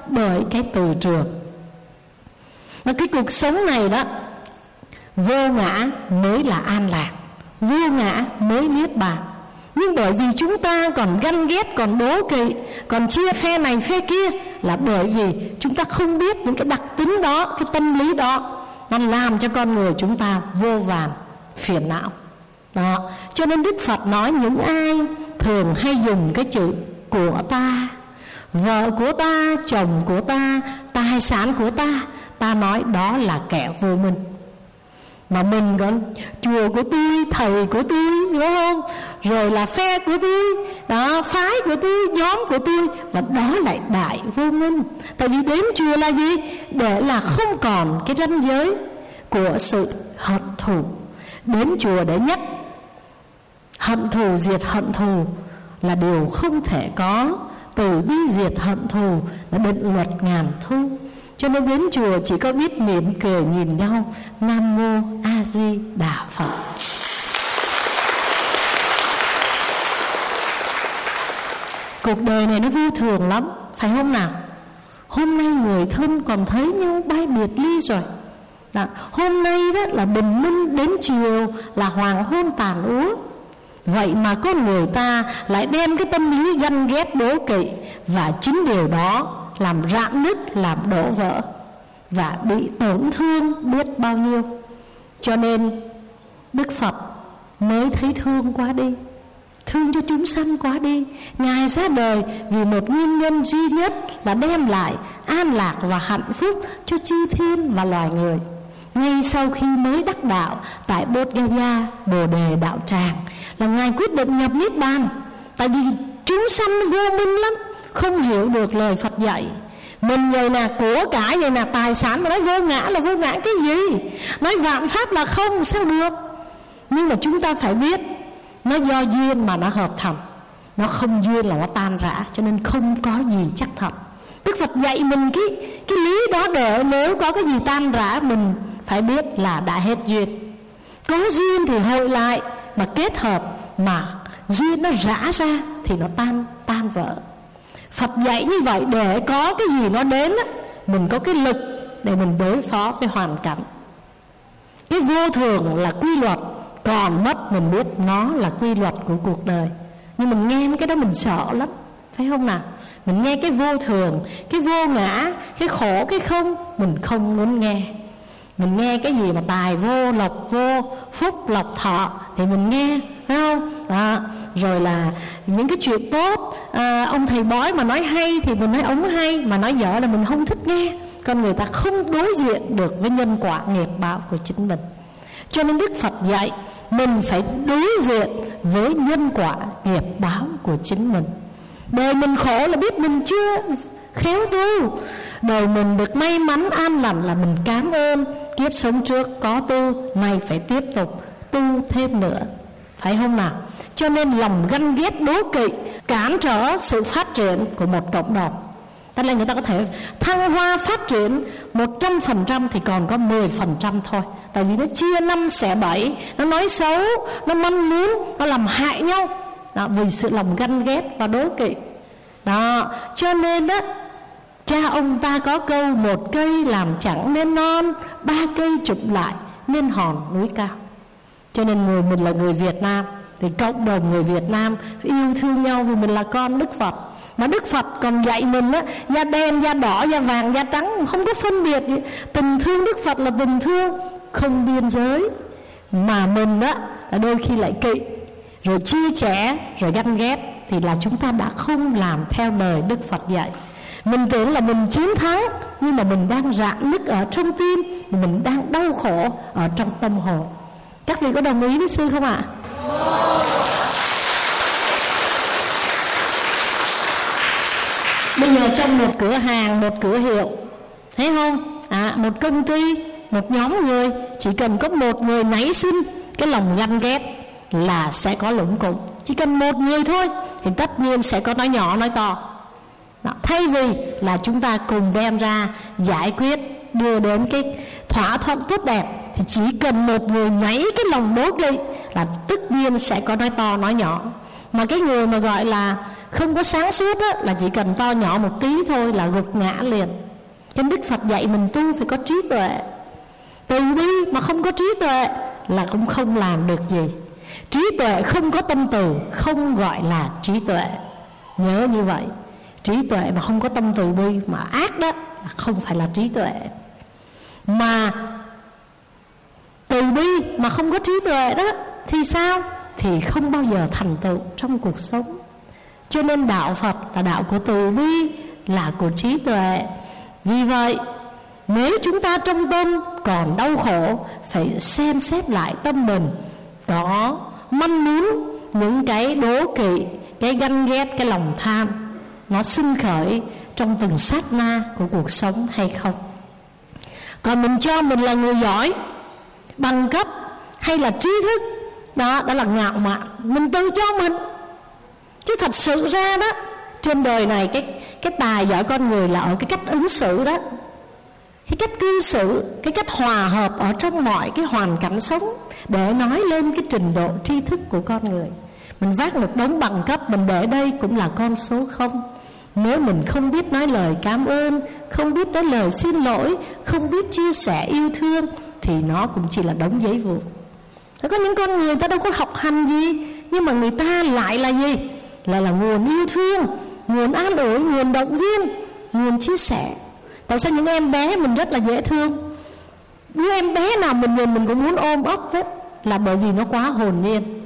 bởi cái từ trường. Và cái cuộc sống này đó, vô ngã mới là an lạc, vô ngã mới niết bàn. Nhưng bởi vì chúng ta còn ganh ghét, còn đố kỵ, còn chia phe này phe kia, là bởi vì chúng ta không biết những cái đặc tính đó, cái tâm lý đó, nó làm cho con người chúng ta vô vàn phiền não đó. Cho nên Đức Phật nói những ai thường hay dùng cái chữ của ta, vợ của ta, chồng của ta, tài sản của ta, ta nói đó là kẻ vô minh. Mà mình còn chùa của tôi, thầy của tôi, đúng không? Rồi là phe của tôi, đó, phái của tôi, nhóm của tôi. Và đó lại đại vô minh. Tại vì đến chùa là gì? Để là không còn cái ranh giới của sự hận thù. Đến chùa để nhắc hận thù, diệt hận thù là điều không thể có. Từ bi diệt hận thù là định luật ngàn thu. Cho nên đến chùa chỉ có biết mỉm cười nhìn nhau. Nam Mô A Di Đà Phật. Cuộc đời này nó vô thường lắm, phải không nào? Hôm nay người thân còn thấy nhau bay biệt ly rồi đó. Hôm nay đó là bình minh, đến chiều là hoàng hôn tàn úa. Vậy mà con người ta lại đem cái tâm lý ganh ghét đố kỵ, và chính điều đó làm rạn nứt, làm đổ vỡ và bị tổn thương biết bao nhiêu. Cho nên Đức Phật mới thấy thương quá đi, thương cho chúng sanh quá đi. Ngài ra đời vì một nguyên nhân duy nhất là đem lại an lạc và hạnh phúc cho chư thiên và loài người. Ngay sau khi mới đắc đạo tại Bodh Gaya, Bồ Đề Đạo Tràng, là Ngài quyết định nhập Niết Bàn. Tại vì chúng sanh vô minh lắm, không hiểu được lời Phật dạy. Mình vậy nè, của cải vậy nè, tài sản mà nói vô ngã là vô ngã cái gì? Nói vạn pháp là không, sao được? Nhưng mà chúng ta phải biết, nó do duyên mà nó hợp thành, nó không duyên là nó tan rã. Cho nên không có gì chắc thật. Đức Phật dạy mình cái, cái lý đó, để nếu có cái gì tan rã, mình phải biết là đã hết duyên. Có duyên thì hội lại, mà kết hợp mà duyên nó rã ra thì nó tan tan vỡ. Phật dạy như vậy để có cái gì nó đến á, mình có cái lực để mình đối phó với hoàn cảnh. Cái vô thường là quy luật, còn mất mình biết nó là quy luật của cuộc đời. Nhưng mình nghe mấy cái đó mình sợ lắm, phải không nào? Mình nghe cái vô thường, cái vô ngã, cái khổ, cái không, mình không muốn nghe. Mình nghe cái gì mà tài vô, lộc vô, phúc lộc thọ thì mình nghe, phải không? À, rồi là những cái chuyện tốt, à, ông thầy bói mà nói hay thì mình nói ông hay, mà nói dở là mình không thích nghe. Con người ta không đối diện được với nhân quả nghiệp báo của chính mình. Cho nên Đức Phật dạy mình phải đối diện với nhân quả nghiệp báo của chính mình. Đời mình khổ là biết mình chưa khéo tu. Đời mình được may mắn an lành là mình cảm ơn kiếp sống trước có tu, nay phải tiếp tục tu thêm nữa, phải không nào? Cho nên lòng ganh ghét đố kỵ cản trở sự phát triển của một cộng đồng. Tức là người ta có thể thăng hoa phát triển một trăm phần trăm thì còn có mười phần trăm thôi. Tại vì nó chia năm xẻ bảy, nó nói xấu, nó manh muốn, nó làm hại nhau đó, vì sự lòng ganh ghét và đố kỵ đó. Cho nên đó, cha ông ta có câu một cây làm chẳng nên non, ba cây chụp lại nên hòn núi cao. Cho nên người mình là người Việt Nam thì cộng đồng người Việt Nam phải yêu thương nhau, vì mình là con Đức Phật. Mà Đức Phật còn dạy mình á, da đen, da đỏ, da vàng, da trắng không có phân biệt gì. Tình thương Đức Phật là tình thương không biên giới. Mà mình á là đôi khi lại kỵ, rồi chia sẻ, rồi ganh ghét, thì là chúng ta đã không làm theo lời Đức Phật dạy. Mình tưởng là mình chiến thắng, nhưng mà mình đang rạn nứt ở trong tim, mình đang đau khổ ở trong tâm hồn. Các vị có đồng ý với sư không ạ? Bây giờ trong một cửa hàng, một cửa hiệu, thấy không? À, một công ty, một nhóm người, chỉ cần có một người nảy sinh cái lòng ganh ghét là sẽ có lũng củng. Chỉ cần một người thôi thì tất nhiên sẽ có nói nhỏ nói to đó. Thay vì là chúng ta cùng đem ra giải quyết, đưa đến cái thỏa thuận tốt đẹp, thì chỉ cần một người nảy cái lòng đố kỵ là tất nhiên sẽ có nói to nói nhỏ. Mà cái người mà gọi là không có sáng suốt á, là chỉ cần to nhỏ một tí thôi là gục ngã liền. Cho nên Đức Phật dạy mình tu phải có trí tuệ. Từ bi mà không có trí tuệ là cũng không làm được gì. Trí tuệ không có tâm từ không gọi là trí tuệ. Nhớ như vậy. Trí tuệ mà không có tâm từ bi mà ác đó là không phải là trí tuệ. Mà từ bi mà không có trí tuệ đó thì sao? Thì không bao giờ thành tựu trong cuộc sống. Cho nên đạo Phật là đạo của từ bi, là của trí tuệ. Vì vậy nếu chúng ta trong tâm còn đau khổ, phải xem xét lại tâm mình có manh muốn những cái đố kỵ, cái ganh ghét, cái lòng tham nó sinh khởi trong từng sát na của cuộc sống hay không. Còn mình cho mình là người giỏi, bằng cấp hay là trí thức, đó đó là ngạo mạn, mình tự cho mình. Chứ thật sự ra đó, trên đời này cái cái tài giỏi con người là ở cái cách ứng xử đó, cái cách cư xử, cái cách hòa hợp ở trong mọi cái hoàn cảnh sống, để nói lên cái trình độ tri thức của con người. Mình vác một đống bằng cấp mình để đây cũng là con số không. Nếu mình không biết nói lời cảm ơn, không biết nói lời xin lỗi, không biết chia sẻ yêu thương, thì nó cũng chỉ là đống giấy vụn. Có những con người ta đâu có học hành gì, nhưng mà người ta lại là gì? Là là nguồn yêu thương, nguồn an ủi, nguồn động viên, nguồn chia sẻ. Tại sao những em bé mình rất là dễ thương? Những em bé nào mình nhìn mình cũng muốn ôm ấp hết, là bởi vì nó quá hồn nhiên.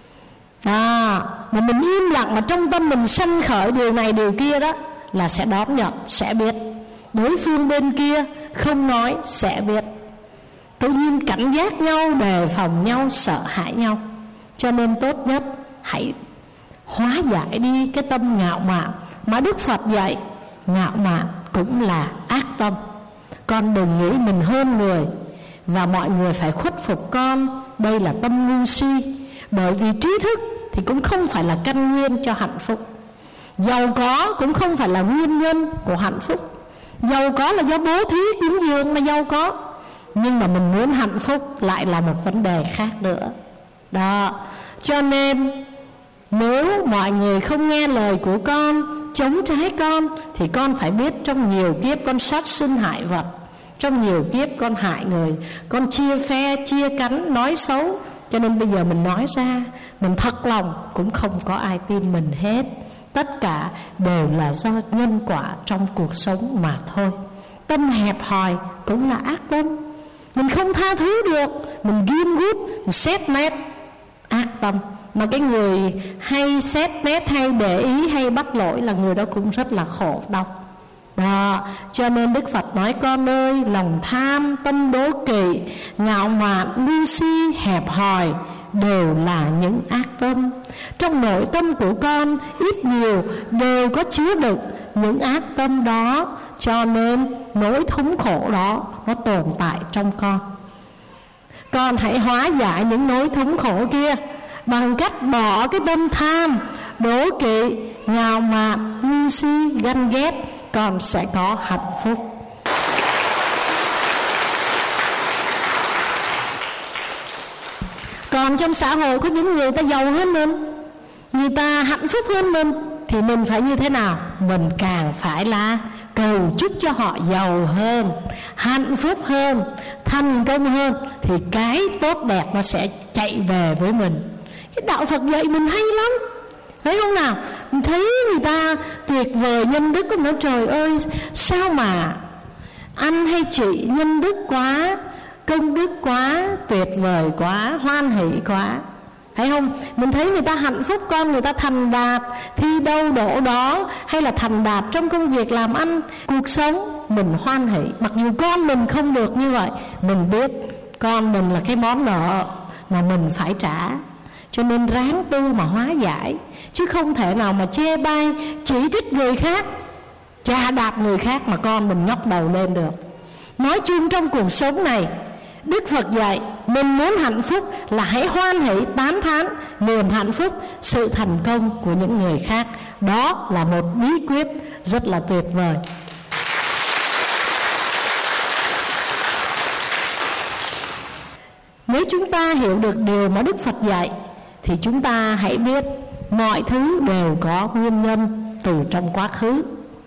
À, mà mình im lặng mà trong tâm mình sanh khởi điều này điều kia đó, là sẽ đón nhận, sẽ biết. Đối phương bên kia không nói sẽ biết. Tự nhiên cảnh giác nhau, đề phòng nhau, sợ hãi nhau. Cho nên tốt nhất hãy hóa giải đi cái tâm ngạo mạn. Mà Đức Phật dạy ngạo mạn cũng là ác tâm. Con đừng nghĩ mình hơn người và mọi người phải khuất phục con. Đây là tâm ngu si. Bởi vì trí thức thì cũng không phải là căn nguyên cho hạnh phúc. Giàu có cũng không phải là nguyên nhân của hạnh phúc. Giàu có là do bố thí cúng dường mà giàu có. Nhưng mà mình muốn hạnh phúc lại là một vấn đề khác nữa. Đó. Cho nên nếu mọi người không nghe lời của con, chống trái con, thì con phải biết trong nhiều kiếp con sát sinh hại vật, trong nhiều kiếp con hại người, con chia phe, chia cánh, nói xấu. Cho nên bây giờ mình nói ra, mình thật lòng cũng không có ai tin mình hết. Tất cả đều là do nhân quả trong cuộc sống mà thôi. Tâm hẹp hòi cũng là ác tâm. Mình không tha thứ được, mình ghim gút, mình xét nét, ác tâm. Mà cái người hay xét nét, hay để ý, hay bắt lỗi là người đó cũng rất là khổ đau. Đó, cho nên Đức Phật nói con ơi, lòng tham, tâm đố kỵ, ngạo mạn, ngu si, hẹp hòi đều là những ác tâm. Trong nội tâm của con ít nhiều đều có chứa đựng những ác tâm đó. Cho nên nỗi thống khổ đó nó tồn tại trong con. Con hãy hóa giải những nỗi thống khổ kia bằng cách bỏ cái tâm tham, đố kỵ, ngạo mạn, ngu si, ganh ghét, con sẽ có hạnh phúc. Còn trong xã hội có những người ta giàu hơn mình, người ta hạnh phúc hơn mình, thì mình phải như thế nào? Mình càng phải là cầu chúc cho họ giàu hơn, hạnh phúc hơn, thành công hơn, thì cái tốt đẹp nó sẽ chạy về với mình. Cái đạo Phật dạy mình hay lắm, thấy không nào? Mình thấy người ta tuyệt vời nhân đức, cũng nói trời ơi, sao mà anh hay chị nhân đức quá, công đức quá, tuyệt vời quá, hoan hỷ quá. Thấy không? Mình thấy người ta hạnh phúc, con người ta thành đạt, thi đâu đỗ đó, hay là thành đạt trong công việc làm ăn, cuộc sống, mình hoan hỷ. Mặc dù con mình không được như vậy, mình biết con mình là cái món nợ mà mình phải trả. Cho nên ráng tu mà hóa giải, chứ không thể nào mà chê bai, chỉ trích người khác, chà đạp người khác mà con mình ngóc đầu lên được. Nói chung trong cuộc sống này, Đức Phật dạy mình muốn hạnh phúc là hãy hoan hỷ, tán thán niềm hạnh phúc, sự thành công của những người khác. Đó là một bí quyết rất là tuyệt vời. Nếu chúng ta hiểu được điều mà Đức Phật dạy, thì chúng ta hãy biết mọi thứ đều có nguyên nhân từ trong quá khứ.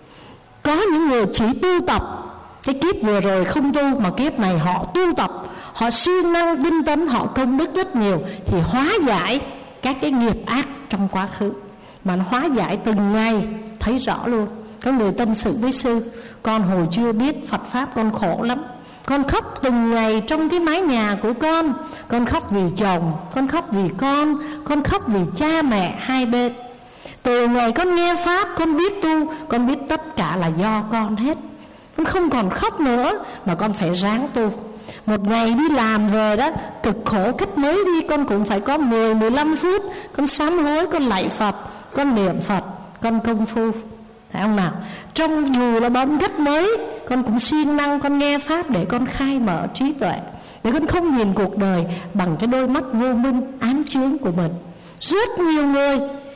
Có những người chỉ tu tập, cái kiếp vừa rồi không tu, mà kiếp này họ tu tập, họ siêng năng tinh tấn, họ công đức rất nhiều, thì hóa giải các cái nghiệp ác trong quá khứ. Mà nó hóa giải từng ngày, thấy rõ luôn. Có người tâm sự với sư: con hồi chưa biết Phật Pháp con khổ lắm, con khóc từng ngày trong cái mái nhà của con. Con khóc vì chồng, con khóc vì con, con khóc vì cha mẹ hai bên. Từ ngày con nghe Pháp, con biết tu, con biết tất cả là do con hết. Con không còn khóc nữa, mà con phải ráng tu. Một ngày đi làm về đó, cực khổ cách mấy đi, con cũng phải có mười mười lăm phút con sám hối, con lạy Phật, con niệm Phật, con công phu. Phải không nào? Trong dù là bấm cách mấy, con cũng siêng năng con nghe Pháp để con khai mở trí tuệ, để con không nhìn cuộc đời bằng cái đôi mắt vô minh ám chướng của mình. Rất nhiều người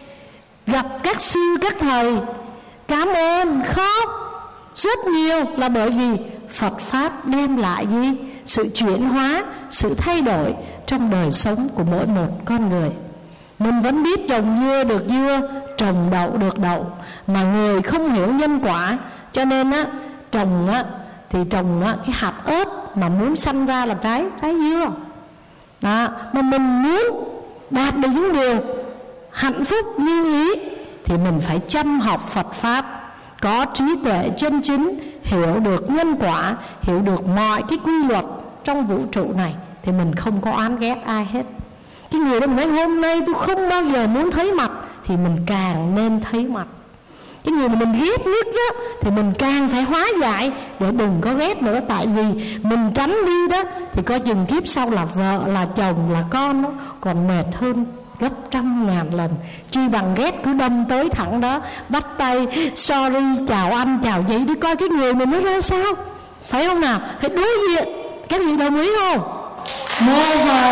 gặp các sư các thầy cảm ơn khóc rất nhiều, là bởi vì Phật Pháp đem lại gì? Sự chuyển hóa, sự thay đổi trong đời sống của mỗi một con người. Mình vẫn biết trồng dưa được dưa, trồng đậu được đậu, mà người không hiểu nhân quả, cho nên á trồng á thì trồng á cái hạt ớt mà muốn sanh ra là trái trái dưa. Đó, mà mình muốn đạt được những điều hạnh phúc như ý thì mình phải chăm học Phật Pháp, có trí tuệ chân chính, hiểu được nhân quả, hiểu được mọi cái quy luật trong vũ trụ này, thì mình không có oán ghét ai hết. Cái người đó mình nói hôm nay tôi không bao giờ muốn thấy mặt, thì mình càng nên thấy mặt. Cái người mà mình ghét nhất đó, thì mình càng phải hóa giải để đừng có ghét nữa. Tại vì mình tránh đi đó, thì coi chừng kiếp sau là vợ, là chồng, là con đó, còn mệt hơn gấp trăm ngàn lần. Chi bằng ghét cứ đâm tới thẳng đó, bắt tay sorry, chào anh, chào chị, đi coi cái người mình nó ra sao. Phải không nào? Phải đối diện. Các vị đồng ý không? Mô Phật.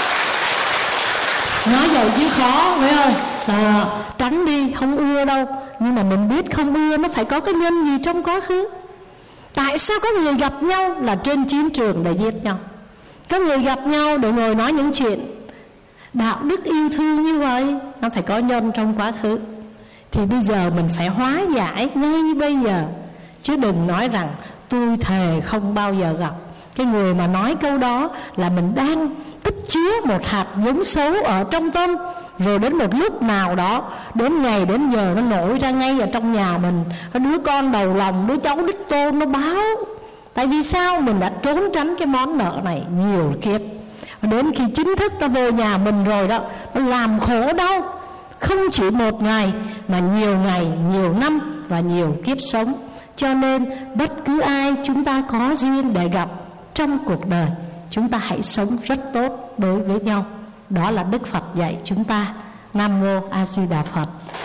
Nói vậy chứ khó, phải không? À, tránh đi, không ưa đâu. Nhưng mà mình biết không ưa, nó phải có cái nhân gì trong quá khứ. Tại sao có người gặp nhau là trên chiến trường để giết nhau? Có người gặp nhau để ngồi nói những chuyện đạo đức yêu thương như vậy, nó phải có nhân trong quá khứ. Thì bây giờ mình phải hóa giải ngay bây giờ, chứ đừng nói rằng tôi thề không bao giờ gặp. Cái người mà nói câu đó là mình đang tích chứa một hạt giống xấu ở trong tâm, rồi đến một lúc nào đó, đến ngày đến giờ nó nổi ra ngay ở trong nhà mình. Đứa con đầu lòng, đứa cháu đích tôn nó báo. Tại vì sao? Mình đã trốn tránh cái món nợ này nhiều kiếp. Đến khi chính thức nó vô nhà mình rồi đó, nó làm khổ đau, không chỉ một ngày mà nhiều ngày, nhiều năm và nhiều kiếp sống. Cho nên bất cứ ai chúng ta có duyên để gặp trong cuộc đời, chúng ta hãy sống rất tốt đối với nhau. Đó là Đức Phật dạy chúng ta. Nam Mô A Di Đà Phật.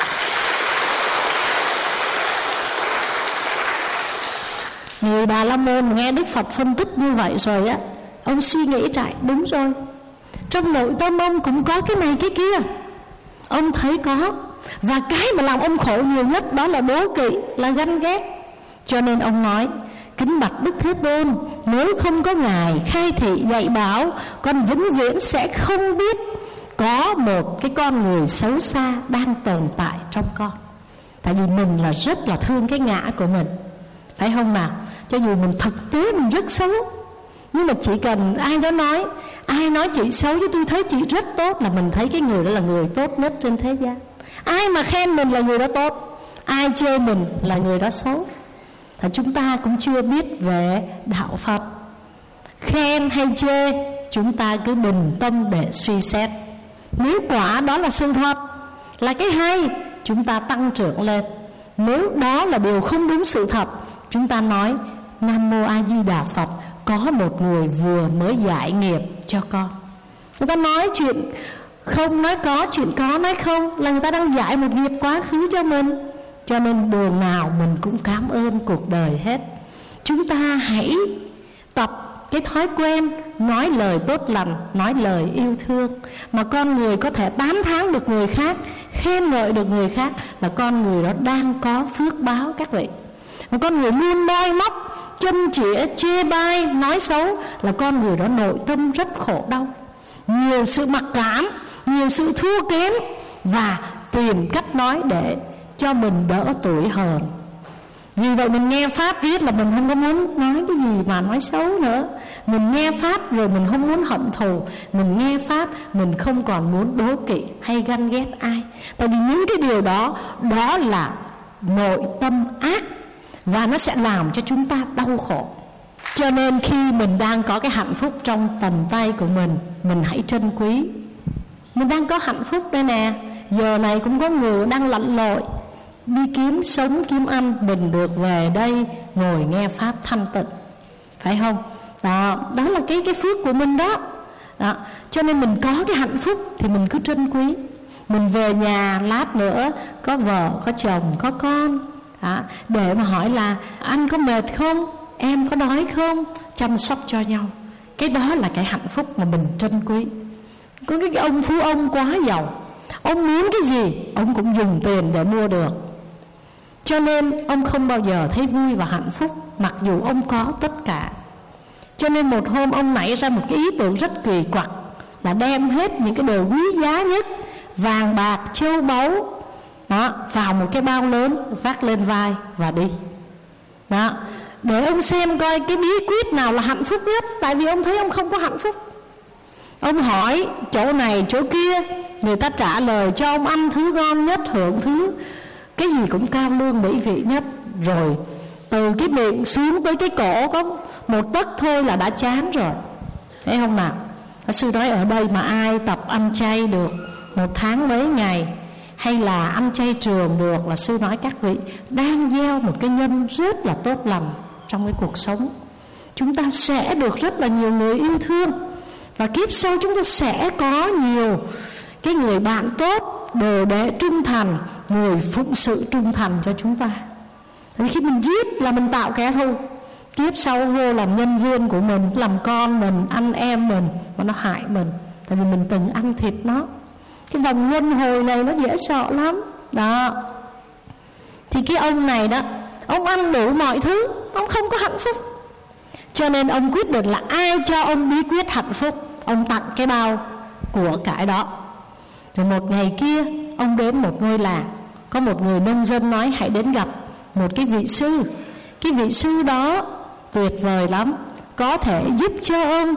Người Bà La Môn nghe Đức Phật phân tích như vậy rồi á, ông suy nghĩ lại, đúng rồi, trong nội tâm ông cũng có cái này cái kia. Ông thấy có. Và cái mà làm ông khổ nhiều nhất đó là đố kỵ, là ganh ghét. Cho nên ông nói: kính bạch Đức Thế Tôn, nếu không có Ngài khai thị dạy bảo, con vĩnh viễn sẽ không biết có một cái con người xấu xa đang tồn tại trong con. Tại vì mình là rất là thương cái ngã của mình, phải không nào? Cho dù mình thực tế mình rất xấu, nhưng mà chỉ cần ai đó nói, ai nói chị xấu chứ tôi thấy chị rất tốt, là mình thấy cái người đó là người tốt nhất trên thế gian. Ai mà khen mình là người đó tốt, ai chê mình là người đó xấu. Thì chúng ta cũng chưa biết về đạo Phật. Khen hay chê, chúng ta cứ bình tâm để suy xét. Nếu quả đó là sự thật, là cái hay, chúng ta tăng trưởng lên. Nếu đó là điều không đúng sự thật, chúng ta nói: Nam Mô A Di Đà Phật, có một người vừa mới giải nghiệp cho con. Người ta nói chuyện không nói có, chuyện có nói không, là người ta đang giải một nghiệp quá khứ cho mình. Cho nên đường nào mình cũng cảm ơn cuộc đời hết. Chúng ta hãy tập cái thói quen nói lời tốt lành, nói lời yêu thương. Mà con người có thể tám tháng được người khác, khen ngợi được người khác, là con người đó đang có phước báo các vị. Mà con người luôn moi móc, châm chĩa, chê bai, nói xấu, là con người đó nội tâm rất khổ đau, nhiều sự mặc cảm, nhiều sự thua kém, và tìm cách nói để cho mình đỡ tủi hờn. Vì vậy mình nghe Pháp riết là mình không có muốn nói cái gì mà nói xấu nữa. Mình nghe Pháp rồi mình không muốn hận thù. Mình nghe Pháp mình không còn muốn đố kỵ hay ganh ghét ai. Tại vì những cái điều đó, đó là nội tâm ác, và nó sẽ làm cho chúng ta đau khổ. Cho nên khi mình đang có cái hạnh phúc trong tầm tay của mình, mình hãy trân quý. Mình đang có hạnh phúc đây nè. Giờ này cũng có người đang lặn lội đi kiếm sống kiếm ăn, mình được về đây ngồi nghe Pháp thanh tịnh, phải không? Đó, đó là cái cái phước của mình đó. Đó. Cho nên mình có cái hạnh phúc thì mình cứ trân quý. Mình về nhà lát nữa có vợ, có chồng, có con đó, để mà hỏi là anh có mệt không, em có đói không, chăm sóc cho nhau. Cái đó là cái hạnh phúc mà mình trân quý. Có cái ông phú ông quá giàu, ông muốn cái gì ông cũng dùng tiền để mua được, cho nên ông không bao giờ thấy vui và hạnh phúc mặc dù ông có tất cả. Cho nên một hôm ông nảy ra một cái ý tưởng rất kỳ quặc, là đem hết những cái đồ quý giá nhất, vàng bạc châu báu đó, vào một cái bao lớn, vác lên vai và đi đó, để ông xem coi cái bí quyết nào là hạnh phúc nhất. Tại vì ông thấy ông không có hạnh phúc. Ông hỏi chỗ này chỗ kia, người ta trả lời cho ông ăn thứ ngon nhất, hưởng thứ cái gì cũng cao lương mỹ vị nhất. Rồi từ cái miệng xuống tới cái cổ có một tấc thôi là đã chán rồi, thấy không nào? Sư nói ở đây mà ai tập ăn chay được một tháng mấy ngày, hay là ăn chay trường được, là sư nói các vị đang gieo một cái nhân rất là tốt lành trong cái cuộc sống. Chúng ta sẽ được rất là nhiều người yêu thương, và kiếp sau chúng ta sẽ có nhiều cái người bạn tốt, đồ đệ trung thành, người phụng sự trung thành cho chúng ta. Vì khi mình giết là mình tạo kẻ thù, kiếp sau vô làm nhân viên của mình, làm con mình, anh em mình, mà nó hại mình. Tại vì mình từng ăn thịt nó. Cái vòng luân hồi này nó dễ sợ lắm đó. Thì cái ông này đó, ông ăn đủ mọi thứ, ông không có hạnh phúc. Cho nên ông quyết định là ai cho ông bí quyết hạnh phúc, ông tặng cái bao của cải đó. Rồi một ngày kia ông đến một ngôi làng, có một người nông dân nói hãy đến gặp một cái vị sư. Cái vị sư đó tuyệt vời lắm, có thể giúp cho ông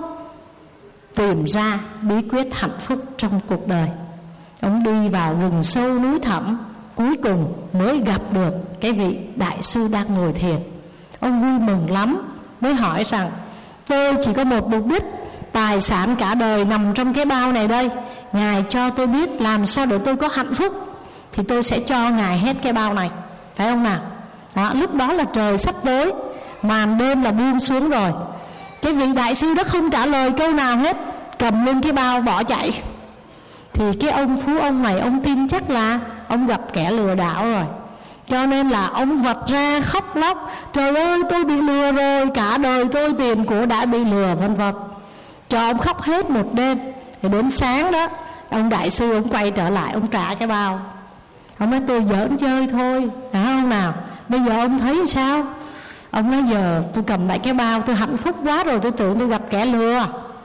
tìm ra bí quyết hạnh phúc trong cuộc đời. Ông đi vào rừng sâu núi thẳm, cuối cùng mới gặp được cái vị đại sư đang ngồi thiền. Ông vui mừng lắm, mới hỏi rằng tôi chỉ có một mục đích, tài sản cả đời nằm trong cái bao này đây, Ngài cho tôi biết làm sao để tôi có hạnh phúc, thì tôi sẽ cho Ngài hết cái bao này, phải không nào? Đó, lúc đó là trời sắp tối, màn đêm là buông xuống rồi. Cái vị đại sư đó không trả lời câu nào hết, cầm lên cái bao bỏ chạy. Thì cái ông phú ông này, ông tin chắc là ông gặp kẻ lừa đảo rồi, cho nên là ông vật ra khóc lóc, trời ơi tôi bị lừa rồi, cả đời tôi tiền của đã bị lừa, vân vân. Cho ông khóc hết một đêm. Thì đến sáng đó, ông đại sư ông quay trở lại, ông trả cái bao. Ông nói tôi giỡn chơi thôi, phải không nào? Bây giờ ông thấy sao? Ông nói giờ tôi cầm lại cái bao, tôi hạnh phúc quá rồi, tôi tưởng tôi gặp kẻ lừa.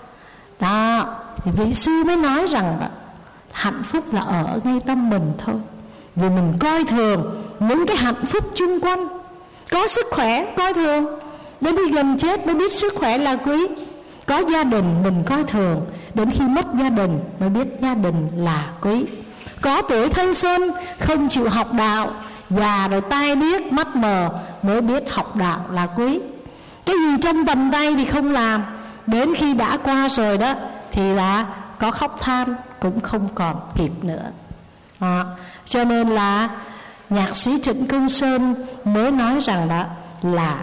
Đó, thì vị sư mới nói rằng hạnh phúc là ở ngay tâm mình thôi. Vì mình coi thường những cái hạnh phúc chung quanh. Có sức khỏe coi thường, đến khi gần chết mới biết sức khỏe là quý. Có gia đình mình coi thường, đến khi mất gia đình mới biết gia đình là quý. Có tuổi thanh xuân không chịu học đạo, già rồi tai điếc mắt mờ mới biết học đạo là quý. Cái gì trong tầm tay thì không làm, đến khi đã qua rồi đó thì là có khóc than cũng không còn kịp nữa. À, cho nên là nhạc sĩ Trịnh Công Sơn mới nói rằng đó là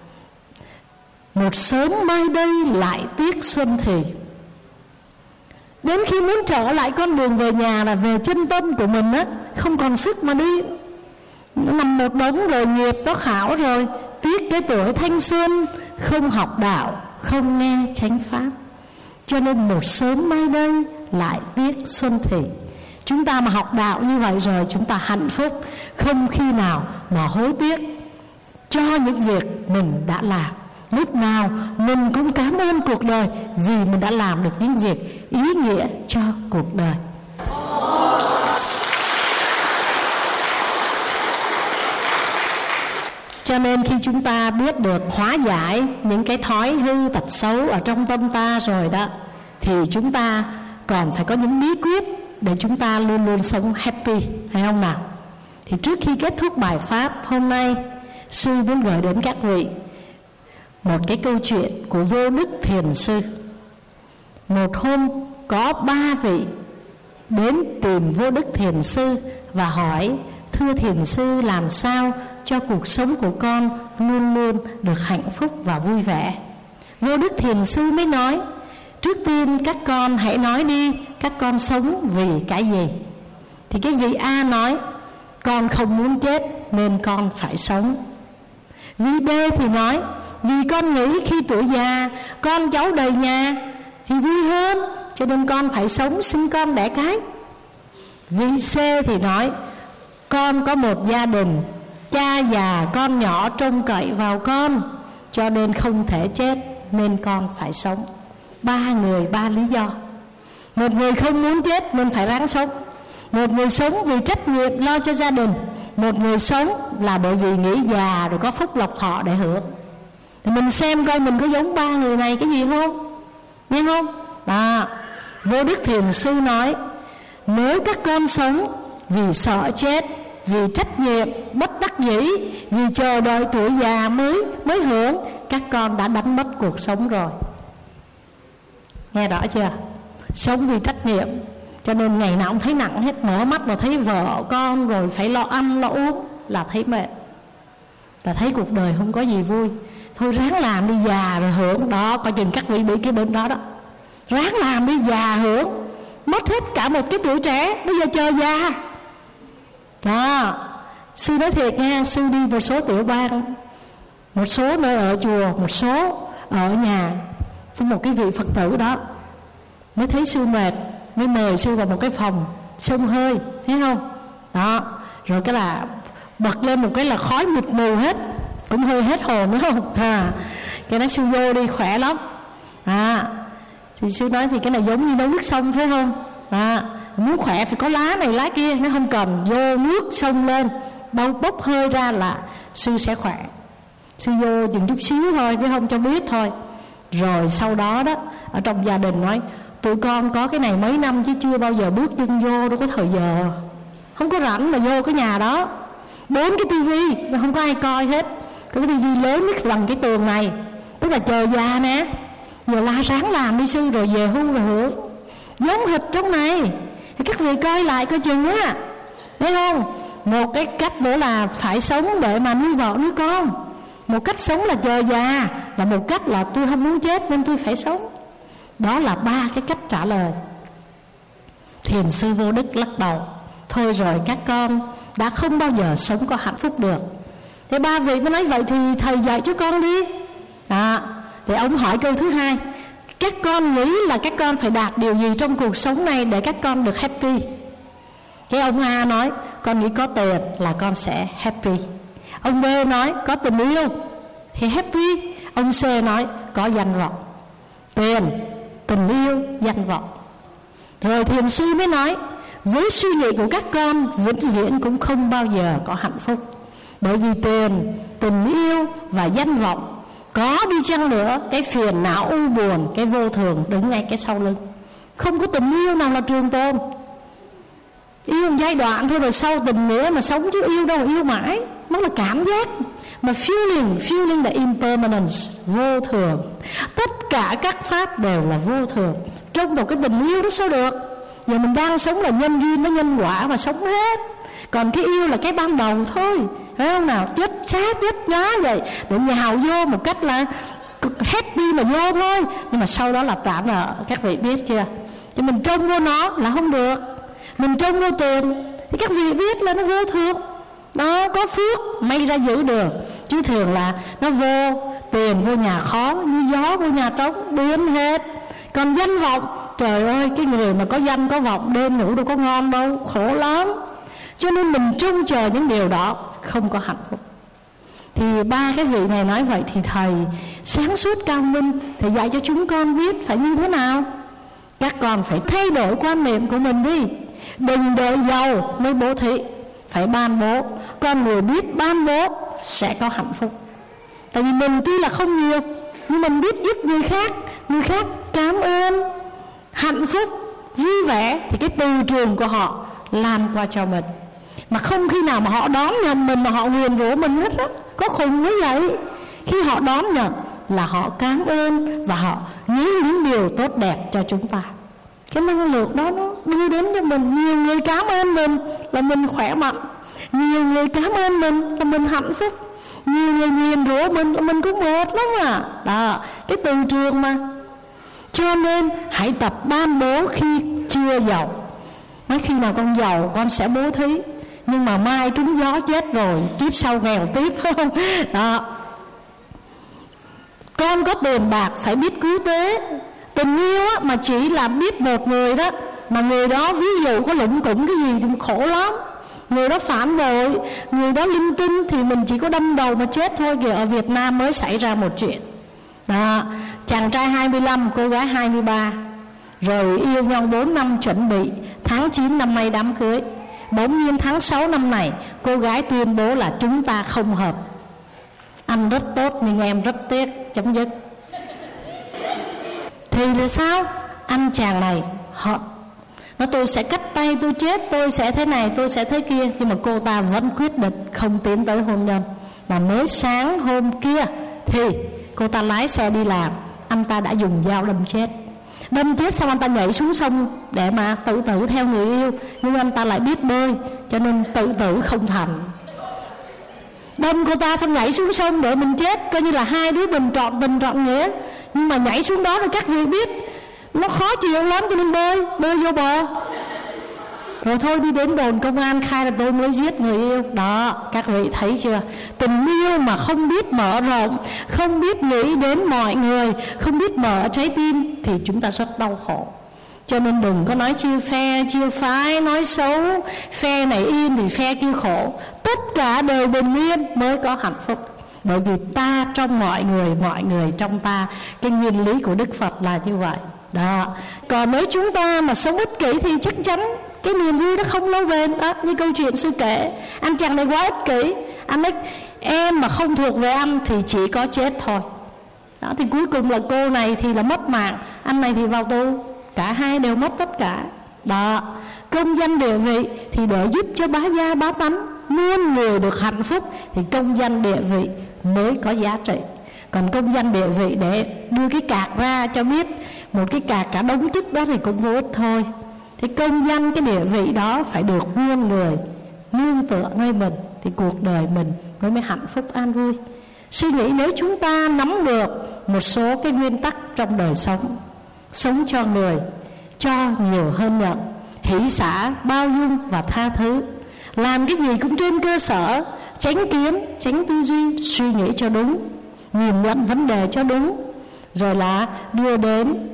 một sớm mai đây lại tiếc xuân thì. Đến khi muốn trở lại con đường về nhà là về chân tâm của mình á, không còn sức mà đi, nó nằm một đống rồi, nghiệp nó khảo rồi, tiếc cái tuổi thanh xuân, không học đạo, không nghe chánh pháp. Cho nên một sớm mai đây lại tiếc xuân thì. Chúng ta mà học đạo như vậy rồi, chúng ta hạnh phúc, không khi nào mà hối tiếc cho những việc mình đã làm. Lúc nào mình cũng cảm ơn cuộc đời vì mình đã làm được những việc ý nghĩa cho cuộc đời. Cho nên khi chúng ta biết được hóa giải những cái thói hư tật xấu ở trong tâm ta rồi đó, thì chúng ta còn phải có những bí quyết để chúng ta luôn luôn sống happy, hay không nào? Thì trước khi kết thúc bài pháp hôm nay, sư muốn gửi đến các vị một cái câu chuyện của Vô Đức Thiền Sư. Một hôm có ba vị đến tìm Vô Đức Thiền Sư và hỏi: thưa Thiền Sư, làm sao cho cuộc sống của con luôn luôn được hạnh phúc và vui vẻ? Vô Đức Thiền Sư mới nói: trước tiên các con hãy nói đi, các con sống vì cái gì? Thì cái vị A nói: con không muốn chết nên con phải sống. Vị B thì nói: vì con nghĩ khi tuổi già con cháu đầy nhà thì vui hơn, cho nên con phải sống sinh con đẻ cái. Vị C thì nói: con có một gia đình, cha già con nhỏ trông cậy vào con, cho nên không thể chết nên con phải sống. Ba người ba lý do. Một người không muốn chết nên phải ráng sống, một người sống vì trách nhiệm lo cho gia đình, một người sống là bởi vì nghĩ già rồi có phúc lộc thọ để hưởng. Thì mình xem coi mình có giống ba người này cái gì không, nghe không? Đó, Vô Đức Thiền Sư nói: nếu các con sống vì sợ chết, vì trách nhiệm, bất đắc dĩ, vì chờ đợi tuổi già mới mới hưởng, các con đã đánh mất cuộc sống rồi. Nghe rõ chưa? Sống vì trách nhiệm, cho nên ngày nào cũng thấy nặng hết. Mở mắt mà thấy vợ con rồi phải lo ăn lo uống là thấy mệt, là thấy cuộc đời không có gì vui. Thôi ráng làm đi, già rồi hưởng. Đó, coi chừng các vị bị cái bệnh đó đó. Ráng làm đi, già hưởng. Mất hết cả một cái tuổi trẻ, bây giờ chờ già. Đó, sư nói thiệt nha, sư đi một số tiểu bang, một số nơi ở chùa, một số ở nhà, với một cái vị Phật tử đó mới thấy sư mệt, mới mời sư vào một cái phòng xông hơi, thấy không? Đó, rồi cái là bật lên một cái là khói mịt mù hết, cũng hơi hết hồn, đúng không? À, cái nói sư vô đi, khỏe lắm. À, thì sư nói thì cái này giống như nấu nước sông phải không? À, muốn khỏe phải có lá này lá kia, nó không cần, vô nước sông lên bao bốc hơi ra là sư sẽ khỏe. Sư vô chừng chút xíu thôi, phải không, cho biết thôi. Rồi sau đó đó, ở trong gia đình nói: tụi con có cái này mấy năm chứ chưa bao giờ bước chân vô, đâu có thời giờ, không có rảnh mà vô cái nhà đó. Bốn cái tivi mà không có ai coi hết, cái tivi lớn nhất bằng cái tường này, tức là chờ già nè. Giờ la ráng làm đi sư, rồi về hưu rồi hưởng. Giống hệt trong này, thì các vị coi lại coi chừng á, thấy không? Một cái cách nữa là phải sống để mà nuôi vợ nuôi con, một cách sống là chờ già, và một cách là tôi không muốn chết nên tôi phải sống. Đó là ba cái cách trả lời. Thiền sư Vô Đức lắc đầu: thôi rồi, các con đã không bao giờ sống có hạnh phúc được. Thì ba vị mới nói: vậy thì thầy dạy cho con đi. Đó, thì ông hỏi câu thứ hai: các con nghĩ là các con phải đạt điều gì trong cuộc sống này để các con được happy? Cái ông A nói: con nghĩ có tiền là con sẽ happy. Ông B nói: có tình yêu thì happy. Ông C nói: có danh vọng. Tiền, tình yêu, danh vọng. Rồi thiền sư mới nói: với suy nghĩ của các con vĩnh viễn cũng không bao giờ có hạnh phúc. Bởi vì tiền, tình yêu và danh vọng có đi chăng nữa, cái phiền não u buồn, cái vô thường đứng ngay cái sau lưng. Không có tình yêu nào là trường tồn. Yêu một giai đoạn thôi rồi sau tình nghĩa mà sống, chứ yêu đâu yêu mãi. Nó là cảm giác. Mà feeling, feeling là impermanence, vô thường. Tất cả các pháp đều là vô thường. Trong một cái tình yêu đó sao được? Giờ mình đang sống là nhân duyên với nhân quả mà sống hết. Còn cái yêu là cái ban đầu thôi, thấy không nào? Chết chát chết nhá vậy, để nhào vô một cách là happy mà vô thôi. Nhưng mà sau đó là trả nợ, các vị biết chưa? Chứ mình trông vô nó là không được. Mình trông vô tiền thì các vị biết là nó vô thường. Đó, có phước may ra giữ được, chứ thường là nó vô tiền vô nhà khó, như gió vô nhà trống, biến hết. Còn danh vọng, trời ơi, cái người mà có danh có vọng đêm ngủ đâu có ngon đâu, khổ lắm. Cho nên mình trông chờ những điều đó không có hạnh phúc. Thì ba cái vị này nói vậy thì thầy sáng suốt cao minh, thầy dạy cho chúng con biết phải như thế nào. Các con phải thay đổi quan niệm của mình đi. Đừng đợi giàu mới bố thí, phải ban bố. Con người biết ban bố sẽ có hạnh phúc. Tại vì mình tuy là không nhiều, nhưng mình biết giúp người khác, người khác cảm ơn, hạnh phúc, vui vẻ, thì cái từ trường của họ lan qua cho mình. Mà không khi nào mà họ đón nhận mình mà họ nguyền rủa mình hết á. Có khùng mới vậy. Khi họ đón nhận là họ cảm ơn và họ nghĩ những điều tốt đẹp cho chúng ta. Cái năng lượng đó nó đưa đến cho mình. Nhiều người cảm ơn mình là mình khỏe mạnh, nhiều người cảm ơn mình là mình hạnh phúc, nhiều người nguyền rủa mình là mình cũng mệt lắm à. Đó, cái từ trường mà. Cho nên hãy tập ban bố khi chưa giàu. Nói khi nào con giàu con sẽ bố thí, nhưng mà mai trúng gió chết rồi, kiếp sau nghèo tiếp, phải không? Đó. Con có tiền bạc phải biết cứu tế. Tình yêu á, mà chỉ là biết một người đó, mà người đó ví dụ có lụng củng cái gì thì khổ lắm. Người đó phản bội, người đó linh tinh thì mình chỉ có đâm đầu mà chết thôi kìa. Ở Việt Nam mới xảy ra một chuyện đó. Chàng trai hai mươi lăm, cô gái hai mươi ba, rồi yêu nhau bốn năm chuẩn bị. Tháng chín năm nay đám cưới. Bỗng nhiên tháng sáu năm này, cô gái tuyên bố là chúng ta không hợp. Anh rất tốt nhưng em rất tiếc, chấm dứt. Thì là sao? Anh chàng này hợp, nói tôi sẽ cắt tay, tôi chết, tôi sẽ thế này, tôi sẽ thế kia. Nhưng mà cô ta vẫn quyết định không tiến tới hôn nhân. Mà mới sáng hôm kia thì cô ta lái xe đi làm, anh ta đã dùng dao đâm chết. Đâm chết xong anh ta nhảy xuống sông để mà tự tử theo người yêu. Nhưng anh ta lại biết bơi, cho nên tự tử không thành. Đâm cô ta xong nhảy xuống sông để mình chết, coi như là hai đứa mình trọn tình trọn nghĩa. Nhưng mà nhảy xuống đó thì các vị biết nó khó chịu lắm, cho nên bơi bơi vô bờ. Rồi thôi đi đến đồn công an khai là tôi mới giết người yêu. Đó, các vị thấy chưa? Tình yêu mà không biết mở rộng, không biết nghĩ đến mọi người, không biết mở trái tim thì chúng ta rất đau khổ. Cho nên đừng có nói chia phe, chia phái, nói xấu, phe này yên thì phe kia khổ. Tất cả đều bình yên mới có hạnh phúc. Bởi vì ta trong mọi người, mọi người trong ta. Cái nguyên lý của Đức Phật là như vậy. Đó. Còn nếu chúng ta mà sống ích kỷ thì chắc chắn cái niềm vui nó không lâu bền. Đó, như câu chuyện sư kể, anh chàng này quá ích kỷ. Anh ấy, em mà không thuộc về anh thì chỉ có chết thôi. Đó, thì cuối cùng là cô này thì là mất mạng, anh này thì vào tù. Cả hai đều mất tất cả. Đó, công danh địa vị thì để giúp cho bá gia bá tánh muôn người được hạnh phúc thì công danh địa vị mới có giá trị. Còn công danh địa vị để đưa cái cạc ra cho biết một cái cạc cả đống chức đó thì cũng vô ích thôi. Thì công danh cái địa vị đó phải được muôn người nương tựa nơi mình thì cuộc đời mình mới mới hạnh phúc an vui. Suy nghĩ nếu chúng ta nắm được một số cái nguyên tắc trong đời sống, sống cho người, cho nhiều hơn nhận, hỷ xả, bao dung và tha thứ, làm cái gì cũng trên cơ sở chánh kiến, chánh tư duy, suy nghĩ cho đúng, nhìn nhận vấn đề cho đúng, rồi là đưa đến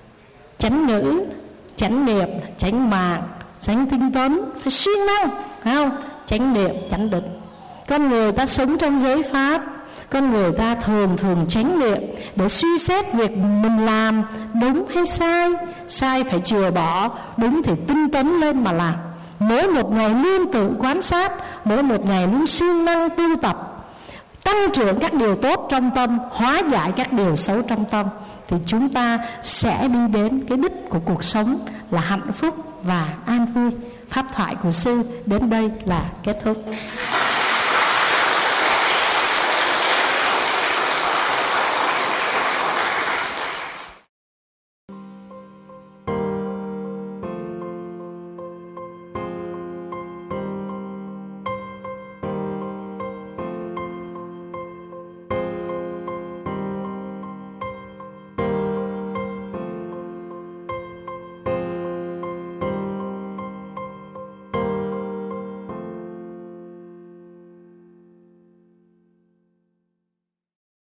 chánh ngữ, chánh niệm, chánh mạng, chánh tinh tấn, phải siêng năng, phải không? Chánh niệm, chánh định. Con người ta sống trong giới pháp, con người ta thường thường chánh niệm để suy xét việc mình làm đúng hay sai. Sai phải chừa bỏ, đúng thì tinh tấn lên mà làm. Mỗi một ngày luôn tự quan sát, mỗi một ngày luôn siêng năng tu tập, tăng trưởng các điều tốt trong tâm, hóa giải các điều xấu trong tâm, thì chúng ta sẽ đi đến cái đích của cuộc sống là hạnh phúc và an vui. Pháp thoại của sư đến đây là kết thúc.